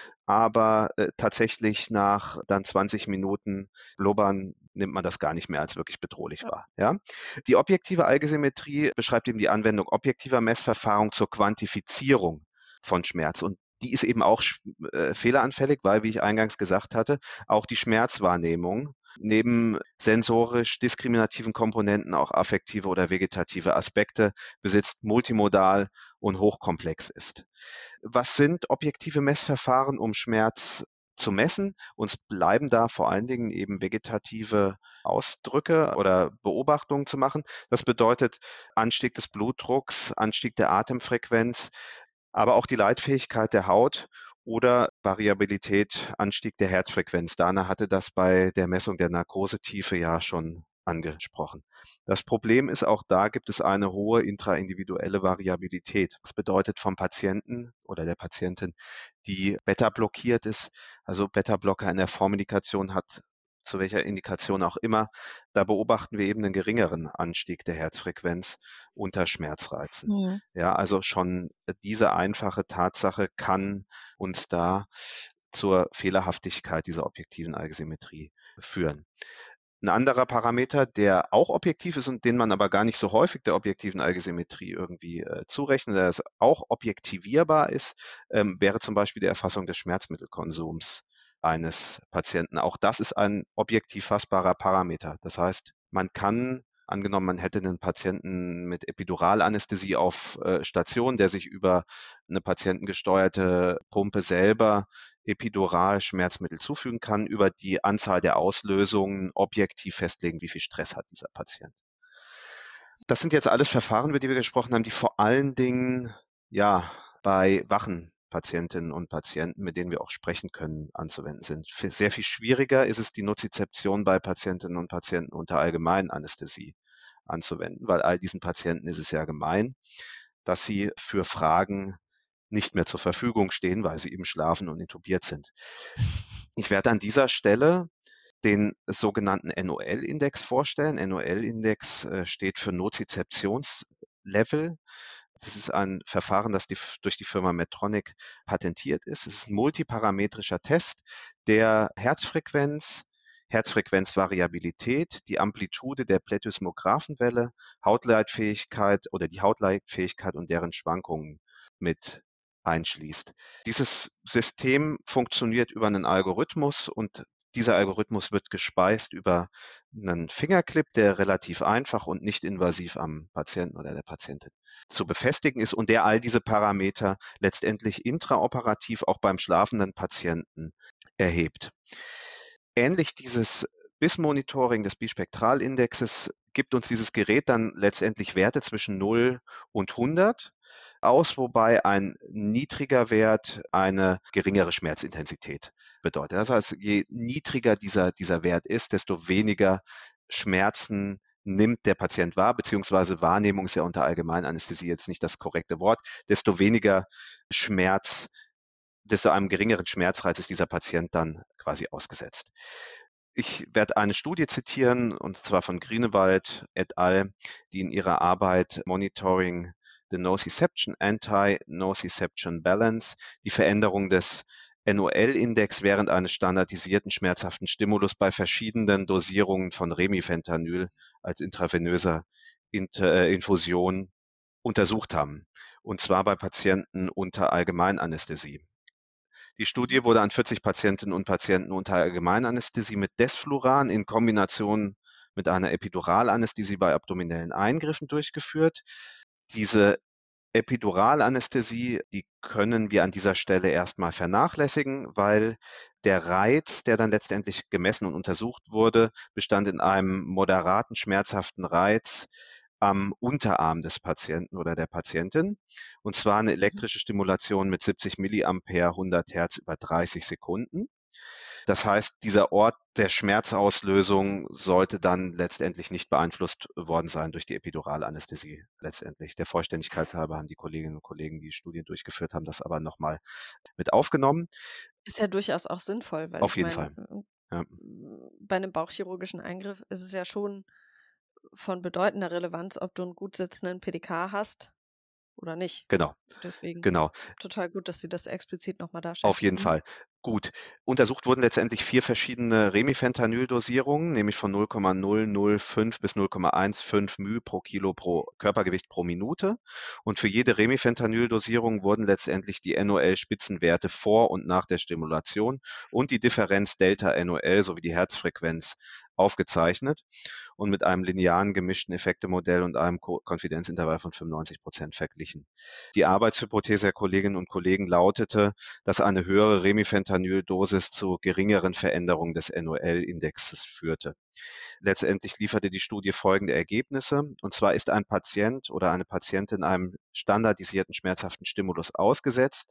Aber tatsächlich nach dann 20 Minuten Blubbern nimmt man das gar nicht mehr als wirklich bedrohlich wahr. Ja? Die objektive Algisymmetrie beschreibt eben die Anwendung objektiver Messverfahren zur Quantifizierung von Schmerz. Und die ist eben auch fehleranfällig, weil, wie ich eingangs gesagt hatte, auch die Schmerzwahrnehmung neben sensorisch diskriminativen Komponenten auch affektive oder vegetative Aspekte besitzt, multimodal und hochkomplex ist. Was sind objektive Messverfahren, um Schmerz zu messen? Uns bleiben da vor allen Dingen eben vegetative Ausdrücke oder Beobachtungen zu machen. Das bedeutet Anstieg des Blutdrucks, Anstieg der Atemfrequenz, aber auch die Leitfähigkeit der Haut oder Variabilität, Anstieg der Herzfrequenz. Dana hatte das bei der Messung der Narkosetiefe ja schon angesprochen. Das Problem ist, auch da gibt es eine hohe intraindividuelle Variabilität. Das bedeutet vom Patienten oder der Patientin, die Beta blockiert ist, also Beta-Blocker in der Vormedikation hat, zu welcher Indikation auch immer, da beobachten wir eben einen geringeren Anstieg der Herzfrequenz unter Schmerzreizen. Ja, also schon diese einfache Tatsache kann uns da zur Fehlerhaftigkeit dieser objektiven Algisymmetrie führen. Ein anderer Parameter, der auch objektiv ist und den man aber gar nicht so häufig der objektiven Algisymmetrie irgendwie zurechnet, der auch objektivierbar ist, wäre zum Beispiel die Erfassung des Schmerzmittelkonsums eines Patienten. Auch das ist ein objektiv fassbarer Parameter. Das heißt, man kann, angenommen, man hätte einen Patienten mit Epiduralanästhesie auf Station, der sich über eine patientengesteuerte Pumpe selber epidural Schmerzmittel zufügen kann, über die Anzahl der Auslösungen objektiv festlegen, wie viel Stress hat dieser Patient. Das sind jetzt alles Verfahren, über die wir gesprochen haben, die vor allen Dingen ja bei wachen Patientinnen und Patienten, mit denen wir auch sprechen können, anzuwenden sind. Sehr viel schwieriger ist es, die Nozizeption bei Patientinnen und Patienten unter allgemeinen Anästhesie anzuwenden, weil all diesen Patienten ist es ja gemein, dass sie für Fragen nicht mehr zur Verfügung stehen, weil sie eben schlafen und intubiert sind. Ich werde an dieser Stelle den sogenannten NOL-Index vorstellen. NOL-Index steht für Nozizeptionslevel. Das ist ein Verfahren, das durch die Firma Medtronic patentiert ist. Es ist ein multiparametrischer Test, der Herzfrequenzvariabilität, die Amplitude der Plethysmographenwelle, Hautleitfähigkeit oder die Hautleitfähigkeit und deren Schwankungen mit einschließt. Dieses System funktioniert über einen Algorithmus und Dieser Algorithmus wird gespeist über einen Fingerclip, der relativ einfach und nicht invasiv am Patienten oder der Patientin zu befestigen ist und der all diese Parameter letztendlich intraoperativ auch beim schlafenden Patienten erhebt. Ähnlich dieses BIS-Monitoring des Bispektralindexes gibt uns dieses Gerät dann letztendlich Werte zwischen 0 und 100 aus, wobei ein niedriger Wert eine geringere Schmerzintensität bedeutet. Das heißt, je niedriger dieser Wert ist, desto weniger Schmerzen nimmt der Patient wahr, beziehungsweise Wahrnehmung ist ja unter Allgemeinanästhesie jetzt nicht das korrekte Wort, desto weniger Schmerz, desto einem geringeren Schmerzreiz ist dieser Patient dann quasi ausgesetzt. Ich werde eine Studie zitieren, und zwar von Grünewald et al., die in ihrer Arbeit Monitoring the Nociception Anti-Nociception Balance die Veränderung des NOL-Index während eines standardisierten schmerzhaften Stimulus bei verschiedenen Dosierungen von Remifentanyl als intravenöser Infusion untersucht haben, und zwar bei Patienten unter Allgemeinanästhesie. Die Studie wurde an 40 Patientinnen und Patienten unter Allgemeinanästhesie mit Desfluran in Kombination mit einer Epiduralanästhesie bei abdominellen Eingriffen durchgeführt. Diese Epiduralanästhesie, die können wir an dieser Stelle erstmal vernachlässigen, weil der Reiz, der dann letztendlich gemessen und untersucht wurde, bestand in einem moderaten, schmerzhaften Reiz am Unterarm des Patienten oder der Patientin, und zwar eine elektrische Stimulation mit 70 Milliampere, 100 Hertz über 30 Sekunden. Das heißt, dieser Ort der Schmerzauslösung sollte dann letztendlich nicht beeinflusst worden sein durch die Epiduralanästhesie letztendlich. Der Vollständigkeit halber haben die Kolleginnen und Kollegen, die Studien durchgeführt haben, das aber nochmal mit aufgenommen. Ist ja durchaus auch sinnvoll, weil Auf ich jeden meine, Fall. Ja. bei einem bauchchirurgischen Eingriff ist es ja schon von bedeutender Relevanz, ob du einen gut sitzenden PDK hast oder nicht. Genau. Deswegen Genau. total gut, dass Sie das explizit nochmal darstellen. Auf jeden Fall. Gut. Untersucht wurden letztendlich 4 verschiedene Remifentanil-Dosierungen, nämlich von 0,005 bis 0,15 μ pro Kilo pro Körpergewicht pro Minute. Und für jede Remifentanil-Dosierung wurden letztendlich die NOL-Spitzenwerte vor und nach der Stimulation und die Differenz Delta-NOL sowie die Herzfrequenz aufgezeichnet und mit einem linearen gemischten Effektemodell und einem Konfidenzintervall von 95% verglichen. Die Arbeitshypothese der Kolleginnen und Kollegen lautete, dass eine höhere Remifentanil-Dosis zu geringeren Veränderungen des NOL-Indexes führte. Letztendlich lieferte die Studie folgende Ergebnisse. Und zwar ist ein Patient oder eine Patientin einem standardisierten schmerzhaften Stimulus ausgesetzt,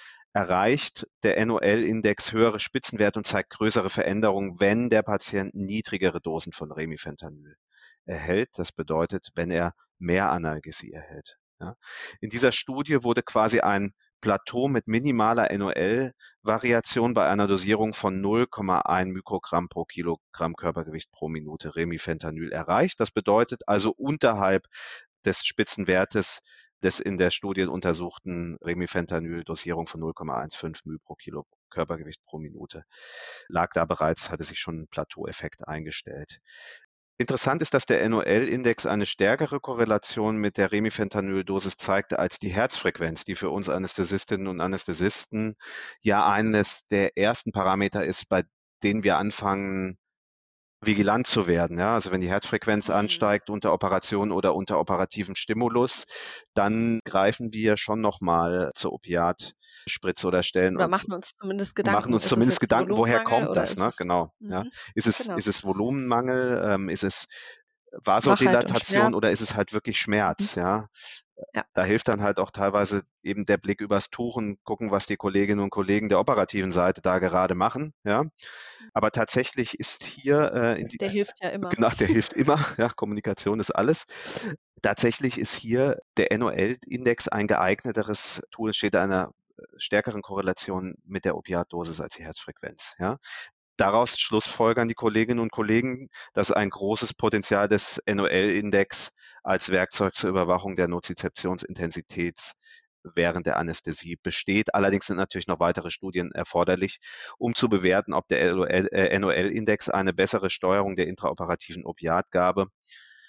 erreicht der NOL-Index höhere Spitzenwerte und zeigt größere Veränderungen, wenn der Patient niedrigere Dosen von Remifentanil erhält. Das bedeutet, wenn er mehr Analgesie erhält. Ja. In dieser Studie wurde quasi ein Plateau mit minimaler NOL-Variation bei einer Dosierung von 0,1 Mikrogramm pro Kilogramm Körpergewicht pro Minute Remifentanil erreicht. Das bedeutet also unterhalb des Spitzenwertes des in der Studie untersuchten Remifentanil-Dosierung von 0,15 μ pro Kilo Körpergewicht pro Minute. Lag da bereits, hatte sich schon ein Plateaueffekt eingestellt. Interessant ist, dass der NOL-Index eine stärkere Korrelation mit der Remifentanil-Dosis zeigte als die Herzfrequenz, die für uns Anästhesistinnen und Anästhesisten ja eines der ersten Parameter ist, bei denen wir anfangen, vigilant zu werden. Ja? Also wenn die Herzfrequenz ansteigt unter Operation oder unter operativem Stimulus, dann greifen wir schon nochmal zur Opiatspritze oder stellen oder machen uns zumindest Gedanken. Machen uns zumindest Gedanken, woher kommt das? Ne? Genau. Ja. Ist es Volumenmangel? Ist es Vasodilatation oder ist es halt wirklich Schmerz? Ja. Da hilft dann halt auch teilweise eben der Blick übers Tuch und gucken, was die Kolleginnen und Kollegen der operativen Seite da gerade machen. Ja. Aber tatsächlich ist hier der hilft ja immer. Genau, der hilft immer. Ja, Kommunikation ist alles. Tatsächlich ist hier der NOL-Index ein geeigneteres Tool. Es steht einer stärkeren Korrelation mit der Opiatdosis als die Herzfrequenz. Ja. Daraus schlussfolgern die Kolleginnen und Kollegen, dass ein großes Potenzial des NOL-Index als Werkzeug zur Überwachung der Nozizeptionsintensität während der Anästhesie besteht. Allerdings sind natürlich noch weitere Studien erforderlich, um zu bewerten, ob der NOL-Index eine bessere Steuerung der intraoperativen Opiatgabe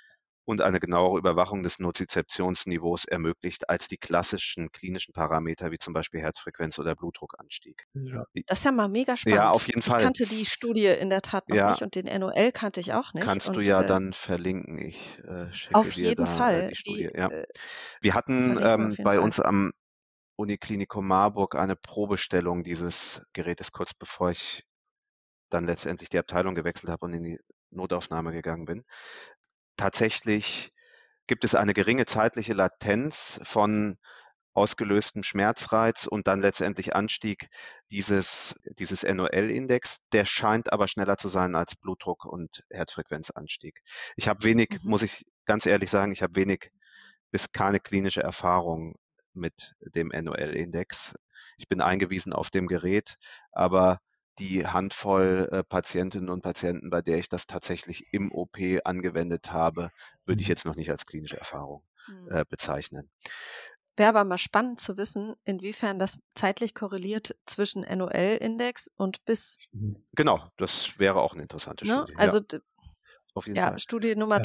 und eine genauere Überwachung des Nozizeptionsniveaus ermöglicht als die klassischen klinischen Parameter wie zum Beispiel Herzfrequenz oder Blutdruckanstieg. Ja. Das ist ja mal mega spannend. Ja, auf jeden Ich Fall. kannte die Studie in der Tat noch Ja. nicht und den NOL kannte ich auch nicht. Kannst du und, ja dann verlinken. Ich schicke auf dir jeden da Fall. die Studie. Die Ja. Wir hatten verlinken wir auf jeden bei Fall. uns am Uniklinikum Marburg eine Probestellung dieses Gerätes, kurz bevor ich dann letztendlich die Abteilung gewechselt habe und in die Notaufnahme gegangen bin. Tatsächlich gibt es eine geringe zeitliche Latenz von ausgelöstem Schmerzreiz und dann letztendlich Anstieg dieses NOL-Index. Der scheint aber schneller zu sein als Blutdruck und Herzfrequenzanstieg. Ich habe wenig, muss ich ganz ehrlich sagen, ich habe wenig bis keine klinische Erfahrung mit dem NOL-Index. Ich bin eingewiesen auf dem Gerät, aber die Handvoll Patientinnen und Patienten, bei der ich das tatsächlich im OP angewendet habe, würde ich jetzt noch nicht als klinische Erfahrung bezeichnen. Wäre aber mal spannend zu wissen, inwiefern das zeitlich korreliert zwischen NOL-Index und BIS. Genau, das wäre auch eine interessante Studie. Also auf jeden Fall. Studie Nummer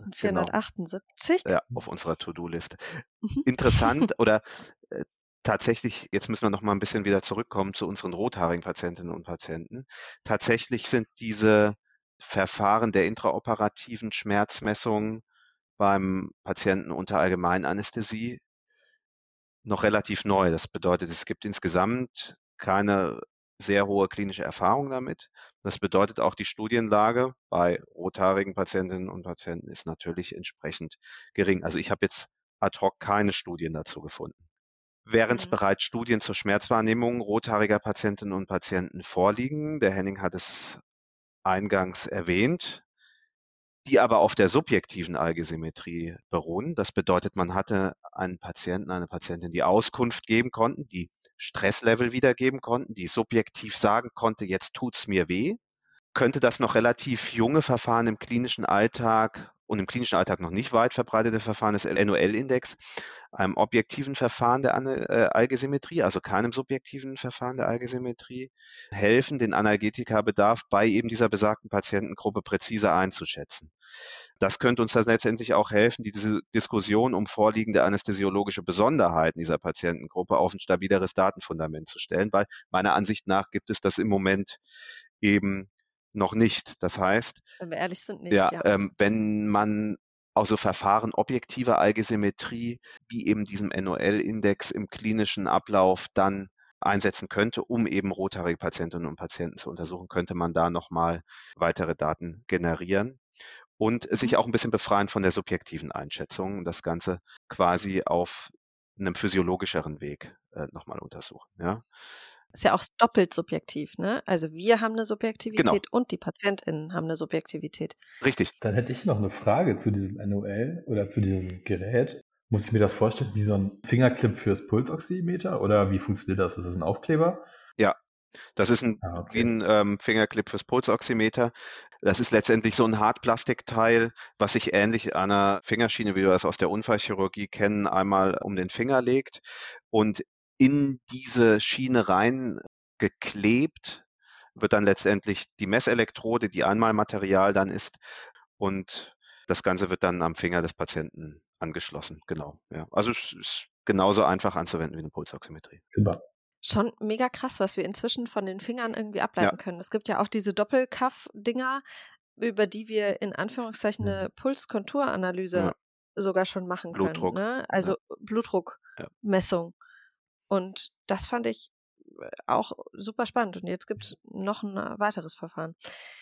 3478. Ja, auf unserer To-Do-Liste. Interessant oder tatsächlich, jetzt müssen wir noch mal ein bisschen wieder zurückkommen zu unseren rothaarigen Patientinnen und Patienten. Tatsächlich sind diese Verfahren der intraoperativen Schmerzmessung beim Patienten unter Allgemeinanästhesie noch relativ neu. Das bedeutet, es gibt insgesamt keine sehr hohe klinische Erfahrung damit. Das bedeutet auch, die Studienlage bei rothaarigen Patientinnen und Patienten ist natürlich entsprechend gering. Also ich habe jetzt ad hoc keine Studien dazu gefunden. Während bereits Studien zur Schmerzwahrnehmung rothaariger Patientinnen und Patienten vorliegen, der Henning hat es eingangs erwähnt, die aber auf der subjektiven Algesymmetrie beruhen. Das bedeutet, man hatte einen Patienten, eine Patientin, die Auskunft geben konnten, die Stresslevel wiedergeben konnten, die subjektiv sagen konnte, jetzt tut's mir weh. Könnte das noch relativ junge Verfahren im klinischen Alltag und im klinischen Alltag noch nicht weit verbreitete Verfahren des NOL-Index, einem objektiven Verfahren der Algesymmetrie, also keinem subjektiven Verfahren der Algesymmetrie, helfen, den Analgetikabedarf bei eben dieser besagten Patientengruppe präziser einzuschätzen. Das könnte uns dann letztendlich auch helfen, diese Diskussion um vorliegende anästhesiologische Besonderheiten dieser Patientengruppe auf ein stabileres Datenfundament zu stellen, weil meiner Ansicht nach gibt es das im Moment eben noch nicht. Das heißt, wenn wir ehrlich sind, nicht. Wenn man also Verfahren objektiver Algesymmetrie wie eben diesem NOL-Index im klinischen Ablauf dann einsetzen könnte, um eben rothaarige Patientinnen und Patienten zu untersuchen, könnte man da nochmal weitere Daten generieren und sich auch ein bisschen befreien von der subjektiven Einschätzung, das Ganze quasi auf einem physiologischeren Weg nochmal untersuchen. Ja. Ist ja auch doppelt subjektiv, ne? Also wir haben eine Subjektivität und die PatientInnen haben eine Subjektivität. Richtig. Dann hätte ich noch eine Frage zu diesem NOL oder zu diesem Gerät. Muss ich mir das vorstellen wie so ein Fingerclip fürs Pulsoximeter oder wie funktioniert das? Ist das ein Aufkleber? Ja, das ist wie ein Fingerclip fürs Pulsoximeter. Das ist letztendlich so ein Hartplastikteil, was sich ähnlich einer Fingerschiene, wie wir das aus der Unfallchirurgie kennen, einmal um den Finger legt und in diese Schiene rein geklebt wird dann letztendlich die Messelektrode, die Einmalmaterial dann ist, und das Ganze wird dann am Finger des Patienten angeschlossen. Genau. Ja. Also es ist genauso einfach anzuwenden wie eine Pulsoximetrie. Super. Schon mega krass, was wir inzwischen von den Fingern irgendwie ableiten können. Es gibt ja auch diese Doppelkaff-Dinger, über die wir in Anführungszeichen eine Pulskonturanalyse sogar schon machen Blutdruck. können. Ne? Also Blutdruckmessung. Und das fand ich auch super spannend. Und jetzt gibt es noch ein weiteres Verfahren.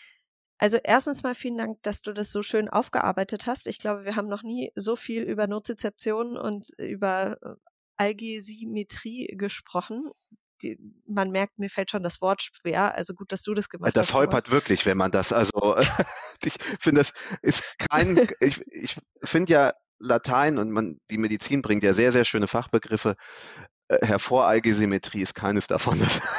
Also erstens mal vielen Dank, dass du das so schön aufgearbeitet hast. Ich glaube, wir haben noch nie so viel über Nozizeption und über Algesymmetrie gesprochen. Man merkt, mir fällt schon das Wort schwer. Also gut, dass du das gemacht hast. Das holpert wirklich, wenn man das, also ich finde, das ist ich finde ja Latein und die Medizin bringt ja sehr, sehr schöne Fachbegriffe hervor. Algesymmetrie ist keines davon.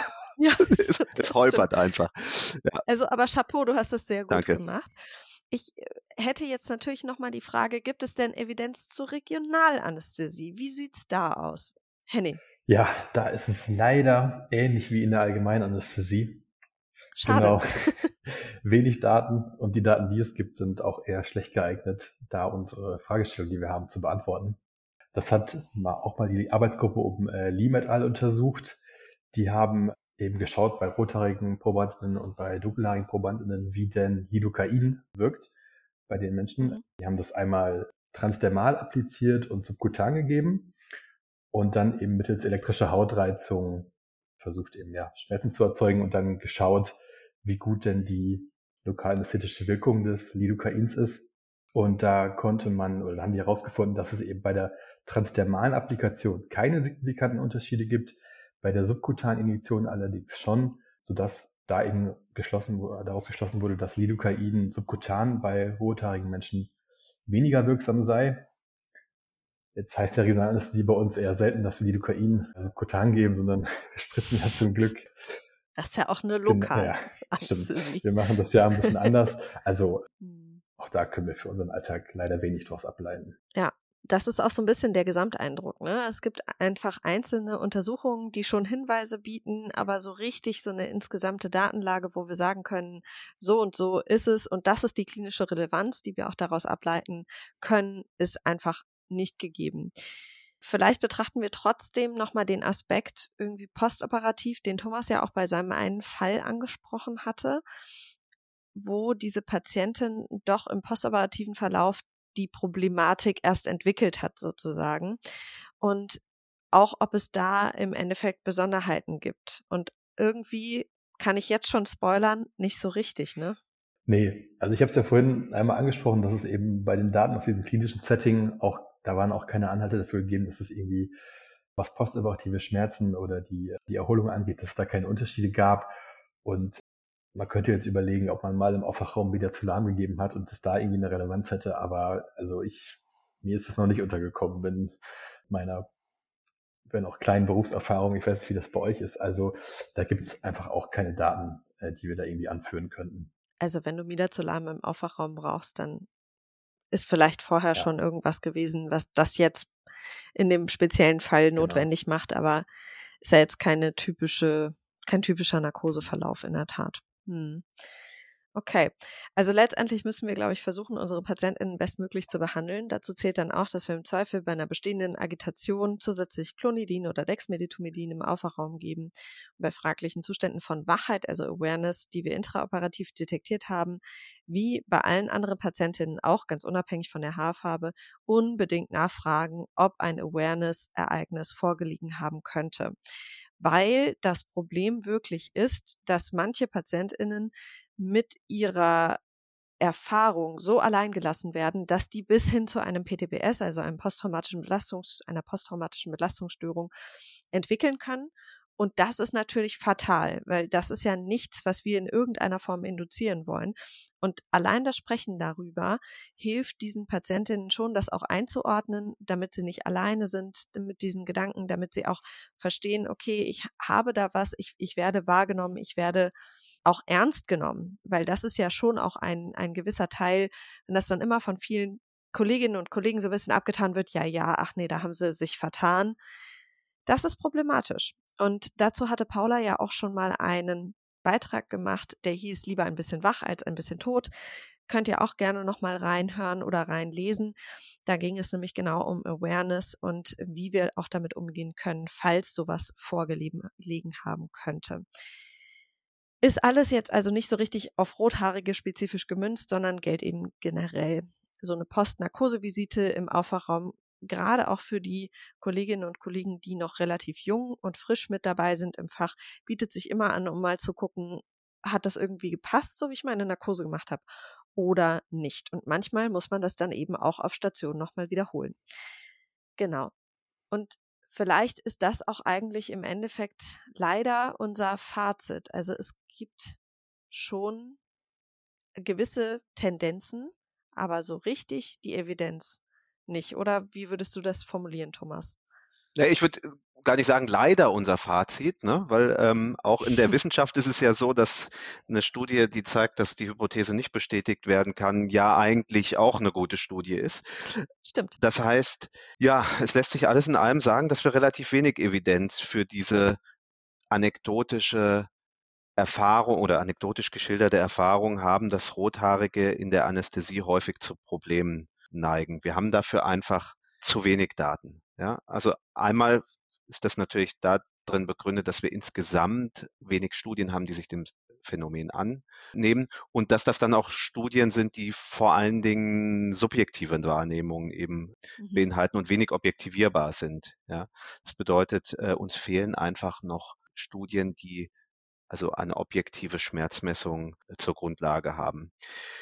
Es holpert einfach. Ja. Also, aber Chapeau, du hast das sehr gut gemacht. Ich hätte jetzt natürlich nochmal die Frage, gibt es denn Evidenz zur Regionalanästhesie? Wie sieht's da aus? Henning? Ja, da ist es leider ähnlich wie in der Allgemeinanästhesie. Schade. Genau. wenig Daten und die Daten, die es gibt, sind auch eher schlecht geeignet, da unsere Fragestellung, die wir haben, zu beantworten. Das hat auch mal die Arbeitsgruppe um Lim et al. Untersucht. Die haben eben geschaut bei rothaarigen Probandinnen und bei dunkelhaarigen Probandinnen, wie denn Lidocain wirkt bei den Menschen. Die haben das einmal transdermal appliziert und subkutan gegeben und dann eben mittels elektrischer Hautreizung versucht eben Schmerzen zu erzeugen und dann geschaut, wie gut denn die lokalanästhetische Wirkung des Lidocains ist. Und da haben die herausgefunden, dass es eben bei der transdermalen Applikation keine signifikanten Unterschiede gibt, bei der subkutanen Injektion allerdings schon, sodass da eben daraus geschlossen wurde, dass Lidocain subkutan bei rothaarigen Menschen weniger wirksam sei. Jetzt heißt der Regionalanästhesie bei uns eher selten, dass wir Lidocain subkutan geben, sondern wir spritzen ja zum Glück. Das ist ja auch eine lokale Anästhesie. Wir machen das ja ein bisschen anders. Also auch da können wir für unseren Alltag leider wenig draus ableiten. Ja, das ist auch so ein bisschen der Gesamteindruck, ne? Es gibt einfach einzelne Untersuchungen, die schon Hinweise bieten, aber so richtig so eine insgesamte Datenlage, wo wir sagen können, so und so ist es und das ist die klinische Relevanz, die wir auch daraus ableiten können, ist einfach nicht gegeben. Vielleicht betrachten wir trotzdem nochmal den Aspekt irgendwie postoperativ, den Thomas ja auch bei seinem einen Fall angesprochen hatte, wo diese Patientin doch im postoperativen Verlauf die Problematik erst entwickelt hat sozusagen und auch ob es da im Endeffekt Besonderheiten gibt. Und irgendwie kann ich jetzt schon spoilern, nicht so richtig, ne? Nee, also ich habe es ja vorhin einmal angesprochen, dass es eben bei den Daten aus diesem klinischen Setting da waren auch keine Anhalte dafür gegeben, dass es irgendwie, was postoperative Schmerzen oder die Erholung angeht, dass es da keine Unterschiede gab. Und man könnte jetzt überlegen, ob man mal im Aufwachraum Midazolam gegeben hat und es da irgendwie eine Relevanz hätte, aber also mir ist es noch nicht untergekommen in meiner, wenn auch kleinen Berufserfahrung. Ich weiß nicht, wie das bei euch ist. Also da gibt es einfach auch keine Daten, die wir da irgendwie anführen könnten. Also wenn du Midazolam im Aufwachraum brauchst, dann ist vielleicht vorher schon irgendwas gewesen, was das jetzt in dem speziellen Fall notwendig macht, aber ist ja jetzt kein typischer Narkoseverlauf in der Tat. Okay, also letztendlich müssen wir, glaube ich, versuchen, unsere PatientInnen bestmöglich zu behandeln. Dazu zählt dann auch, dass wir im Zweifel bei einer bestehenden Agitation zusätzlich Clonidin oder Dexmedetomidin im Aufwachraum geben. Und bei fraglichen Zuständen von Wachheit, also Awareness, die wir intraoperativ detektiert haben, wie bei allen anderen Patientinnen auch, ganz unabhängig von der Haarfarbe, unbedingt nachfragen, ob ein Awareness-Ereignis vorgelegen haben könnte. Weil das Problem wirklich ist, dass manche PatientInnen mit ihrer Erfahrung so allein gelassen werden, dass die bis hin zu einem PTBS, also einer posttraumatischen Belastungsstörung, entwickeln können. Und das ist natürlich fatal, weil das ist ja nichts, was wir in irgendeiner Form induzieren wollen. Und allein das Sprechen darüber hilft diesen Patientinnen schon, das auch einzuordnen, damit sie nicht alleine sind mit diesen Gedanken, damit sie auch verstehen, okay, ich habe da was, ich werde wahrgenommen, ich werde auch ernst genommen, weil das ist ja schon auch ein gewisser Teil, wenn das dann immer von vielen Kolleginnen und Kollegen so ein bisschen abgetan wird, ach nee, da haben sie sich vertan. Das ist problematisch. Und dazu hatte Paula ja auch schon mal einen Beitrag gemacht, der hieß lieber ein bisschen wach als ein bisschen tot. Könnt ihr auch gerne nochmal reinhören oder reinlesen. Da ging es nämlich genau um Awareness und wie wir auch damit umgehen können, falls sowas vorgelegen haben könnte. Ist alles jetzt also nicht so richtig auf Rothaarige spezifisch gemünzt, sondern gilt eben generell. So eine Postnarkosevisite im Aufwachraum, gerade auch für die Kolleginnen und Kollegen, die noch relativ jung und frisch mit dabei sind im Fach, bietet sich immer an, um mal zu gucken, hat das irgendwie gepasst, so wie ich meine Narkose gemacht habe, oder nicht. Und manchmal muss man das dann eben auch auf Station nochmal wiederholen. Genau. Und vielleicht ist das auch eigentlich im Endeffekt leider unser Fazit. Also es gibt schon gewisse Tendenzen, aber so richtig die Evidenz nicht. Oder wie würdest du das formulieren, Thomas? Ja, ich würde gar nicht sagen, leider unser Fazit, ne? Weil auch in der Wissenschaft ist es ja so, dass eine Studie, die zeigt, dass die Hypothese nicht bestätigt werden kann, ja eigentlich auch eine gute Studie ist. Stimmt. Das heißt, ja, es lässt sich alles in allem sagen, dass wir relativ wenig Evidenz für diese anekdotische Erfahrung oder anekdotisch geschilderte Erfahrungen haben, dass Rothaarige in der Anästhesie häufig zu Problemen neigen. Wir haben dafür einfach zu wenig Daten. Ja? Also einmal ist das natürlich darin begründet, dass wir insgesamt wenig Studien haben, die sich dem Phänomen annehmen und dass das dann auch Studien sind, die vor allen Dingen subjektive Wahrnehmungen eben beinhalten und wenig objektivierbar sind. Ja? Das bedeutet, uns fehlen einfach noch Studien, die also eine objektive Schmerzmessung zur Grundlage haben.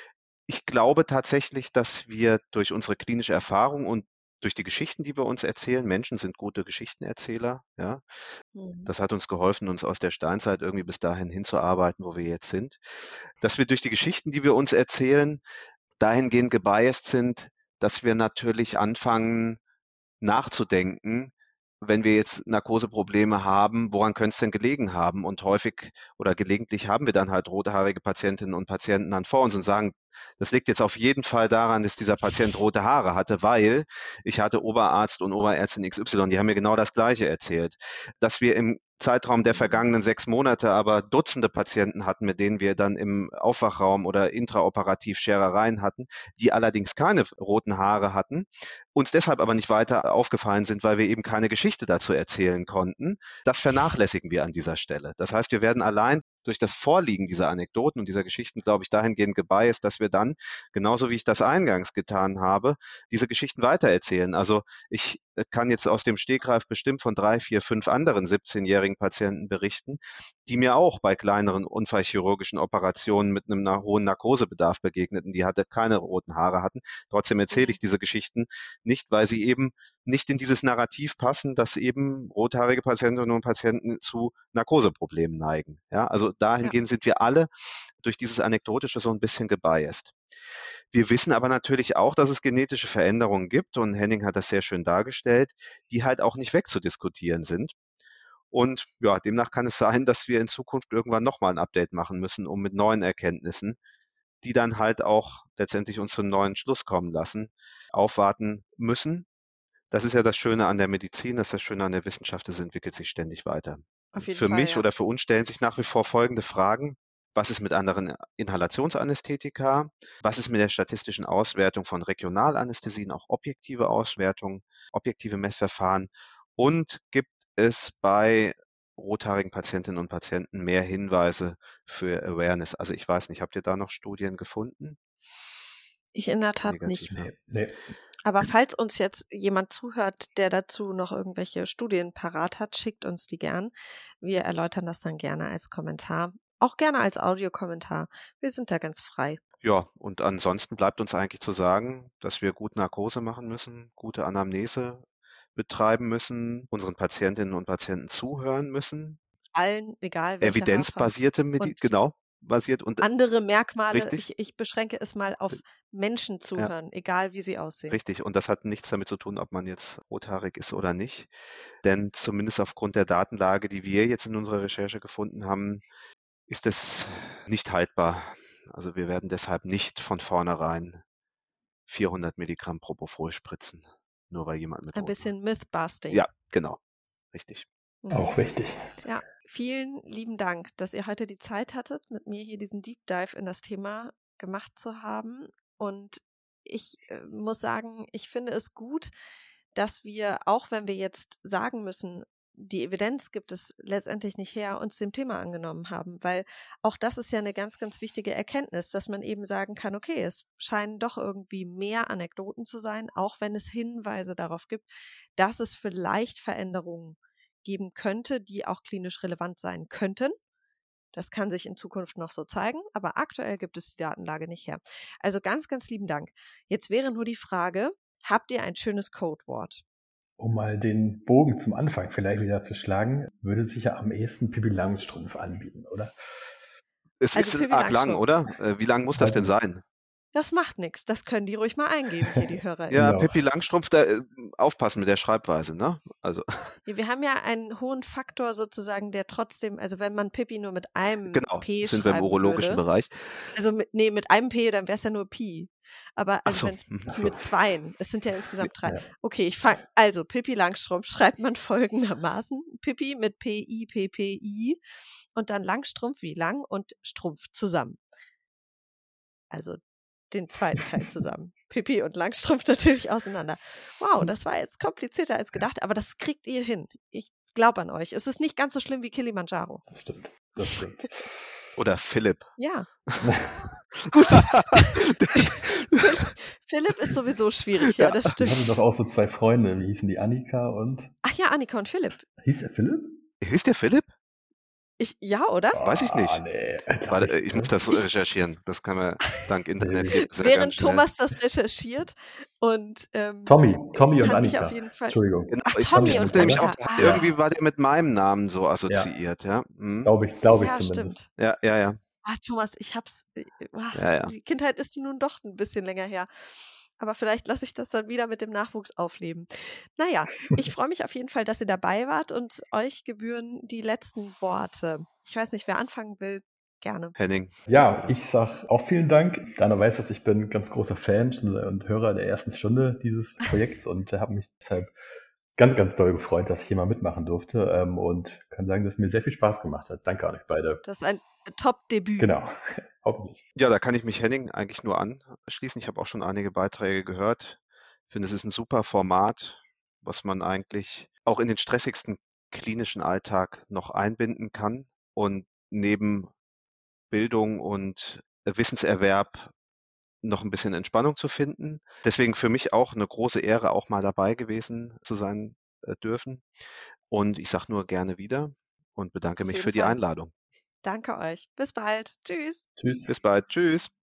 Ich glaube tatsächlich, dass wir durch unsere klinische Erfahrung und durch die Geschichten, die wir uns erzählen, Menschen sind gute Geschichtenerzähler, ja. Das hat uns geholfen, uns aus der Steinzeit irgendwie bis dahin hinzuarbeiten, wo wir jetzt sind. Dass wir durch die Geschichten, die wir uns erzählen, dahingehend gebiased sind, dass wir natürlich anfangen nachzudenken, wenn wir jetzt Narkoseprobleme haben, woran könnte es denn gelegen haben? Und häufig oder gelegentlich haben wir dann halt rothaarige Patientinnen und Patienten dann vor uns und sagen, das liegt jetzt auf jeden Fall daran, dass dieser Patient rote Haare hatte, weil ich hatte Oberarzt und Oberärztin XY, die haben mir genau das Gleiche erzählt. Dass wir im Zeitraum der vergangenen 6 Monate aber Dutzende Patienten hatten, mit denen wir dann im Aufwachraum oder intraoperativ Scherereien hatten, die allerdings keine roten Haare hatten, uns deshalb aber nicht weiter aufgefallen sind, weil wir eben keine Geschichte dazu erzählen konnten. Das vernachlässigen wir an dieser Stelle. Das heißt, wir werden allein durch das Vorliegen dieser Anekdoten und dieser Geschichten, glaube ich, dahingehend gebiased, dass wir dann, genauso wie ich das eingangs getan habe, diese Geschichten weitererzählen. Also ich kann jetzt aus dem Stegreif bestimmt von 3, 4, 5 anderen 17-jährigen Patienten berichten, die mir auch bei kleineren unfallchirurgischen Operationen mit einem hohen Narkosebedarf begegneten, die keine roten Haare hatten. Trotzdem erzähle ich diese Geschichten nicht, weil sie eben nicht in dieses Narrativ passen, dass eben rothaarige Patientinnen und Patienten zu Narkoseproblemen neigen. Ja, also dahingehend sind wir alle durch dieses Anekdotische so ein bisschen gebiased. Wir wissen aber natürlich auch, dass es genetische Veränderungen gibt und Henning hat das sehr schön dargestellt, die halt auch nicht wegzudiskutieren sind. Und ja, demnach kann es sein, dass wir in Zukunft irgendwann nochmal ein Update machen müssen, um mit neuen Erkenntnissen, die dann halt auch letztendlich uns zu einem neuen Schluss kommen lassen, aufwarten müssen. Das ist ja das Schöne an der Medizin, das ist das Schöne an der Wissenschaft, es entwickelt sich ständig weiter. Auf jeden Für Fall, mich ja. oder für uns stellen sich nach wie vor folgende Fragen. Was ist mit anderen Inhalationsanästhetika? Was ist mit der statistischen Auswertung von Regionalanästhesien, auch objektive Auswertung, objektive Messverfahren? Und gibt es bei rothaarigen Patientinnen und Patienten mehr Hinweise für Awareness? Also ich weiß nicht, habt ihr da noch Studien gefunden? Ich in der Tat Negativ, nicht. ja. Nee. Aber falls uns jetzt jemand zuhört, der dazu noch irgendwelche Studien parat hat, schickt uns die gern. Wir erläutern das dann gerne als Kommentar. Auch gerne als Audiokommentar. Wir sind da ganz frei. Ja, und ansonsten bleibt uns eigentlich zu sagen, dass wir gut Narkose machen müssen, gute Anamnese betreiben müssen, unseren Patientinnen und Patienten zuhören müssen. Allen, egal welche Evidenzbasierte genau, basiert und andere Merkmale. richtig. Ich beschränke es mal auf Menschen zuhören, egal wie sie aussehen. Richtig, und das hat nichts damit zu tun, ob man jetzt rothaarig ist oder nicht. Denn zumindest aufgrund der Datenlage, die wir jetzt in unserer Recherche gefunden haben, ist es nicht haltbar. Also wir werden deshalb nicht von vornherein 400 Milligramm Propofol spritzen, nur weil jemand mit ein bisschen Mythbusting. Ja, genau, richtig. Auch wichtig. Ja, vielen lieben Dank, dass ihr heute die Zeit hattet, mit mir hier diesen Deep Dive in das Thema gemacht zu haben. Und ich muss sagen, ich finde es gut, dass wir, auch wenn wir jetzt sagen müssen, die Evidenz gibt es letztendlich nicht her, uns dem Thema angenommen haben, weil auch das ist ja eine ganz, ganz wichtige Erkenntnis, dass man eben sagen kann, okay, es scheinen doch irgendwie mehr Anekdoten zu sein, auch wenn es Hinweise darauf gibt, dass es vielleicht Veränderungen geben könnte, die auch klinisch relevant sein könnten. Das kann sich in Zukunft noch so zeigen, aber aktuell gibt es die Datenlage nicht her. Also ganz, ganz lieben Dank. Jetzt wäre nur die Frage, habt ihr ein schönes Codewort? Um mal den Bogen zum Anfang vielleicht wieder zu schlagen, würde sich ja am ehesten Pippi Langstrumpf anbieten, oder? Es ist arg lang, oder? Wie lang muss das denn sein? Das macht nichts. Das können die ruhig mal eingeben, hier die Hörer. Ja, Genau. Pippi Langstrumpf, da aufpassen mit der Schreibweise, ne? Also Wir haben ja einen hohen Faktor sozusagen, der trotzdem, also wenn man Pippi nur mit einem genau, P sind wir im schreiben urologischen würde, Bereich. also mit einem P, dann wäre es ja nur Pi. Aber Ach also so. wenn es Mhm. mit zweien, es sind ja insgesamt 3. Ja. Okay, also Pippi Langstrumpf schreibt man folgendermaßen. Pippi mit P-I-P-P-I und dann Langstrumpf wie lang und Strumpf zusammen. Also den zweiten Teil zusammen. Pippi und Langstrumpf natürlich auseinander. Wow, das war jetzt komplizierter als gedacht, aber das kriegt ihr hin. Ich glaube an euch. Es ist nicht ganz so schlimm wie Kilimanjaro. Das stimmt. Das stimmt. Oder Philipp. Ja. Gut. Philipp ist sowieso schwierig, ja, das Wir stimmt. hatten doch auch so 2 Freunde. Wie hießen die? Annika und. Ach ja, Annika und Philipp. Hieß er Philipp? Hieß der Philipp? Ja, oder? Weiß ich nicht. Nee. Warte, ich muss das recherchieren. Das kann man dank Internet geht sehr Während ganz schnell. Thomas das recherchiert und Tommy und kann ich Annika. auf jeden Fall. Entschuldigung. Genau, Ach, ich Tommy dachte und nämlich Annika. auch, irgendwie war der mit meinem Namen so assoziiert, ja. Glaube ich Ja, zumindest. stimmt. Ja. Ach, Thomas, ich hab's. Ja. Die Kindheit ist nun doch ein bisschen länger her. Aber vielleicht lasse ich das dann wieder mit dem Nachwuchs aufleben. Naja, ich freue mich auf jeden Fall, dass ihr dabei wart und euch gebühren die letzten Worte. Ich weiß nicht, wer anfangen will, gerne. Henning. Ja, ich sag auch vielen Dank. Dana weiß das, ich bin ein ganz großer Fan und Hörer der ersten Stunde dieses Projekts und habe mich deshalb ganz, ganz doll gefreut, dass ich hier mal mitmachen durfte und kann sagen, dass es mir sehr viel Spaß gemacht hat. Danke an euch beide. Das ist ein Top-Debüt. Genau, hoffentlich. Ja, da kann ich mich Henning eigentlich nur anschließen. Ich habe auch schon einige Beiträge gehört. Ich finde, es ist ein super Format, was man eigentlich auch in den stressigsten klinischen Alltag noch einbinden kann und neben Bildung und Wissenserwerb noch ein bisschen Entspannung zu finden. Deswegen für mich auch eine große Ehre, auch mal dabei gewesen zu sein dürfen. Und ich sage nur gerne wieder und bedanke Auf mich jeden für die Fall. Einladung. Danke euch. Bis bald. Tschüss. Tschüss. Bis bald. Tschüss.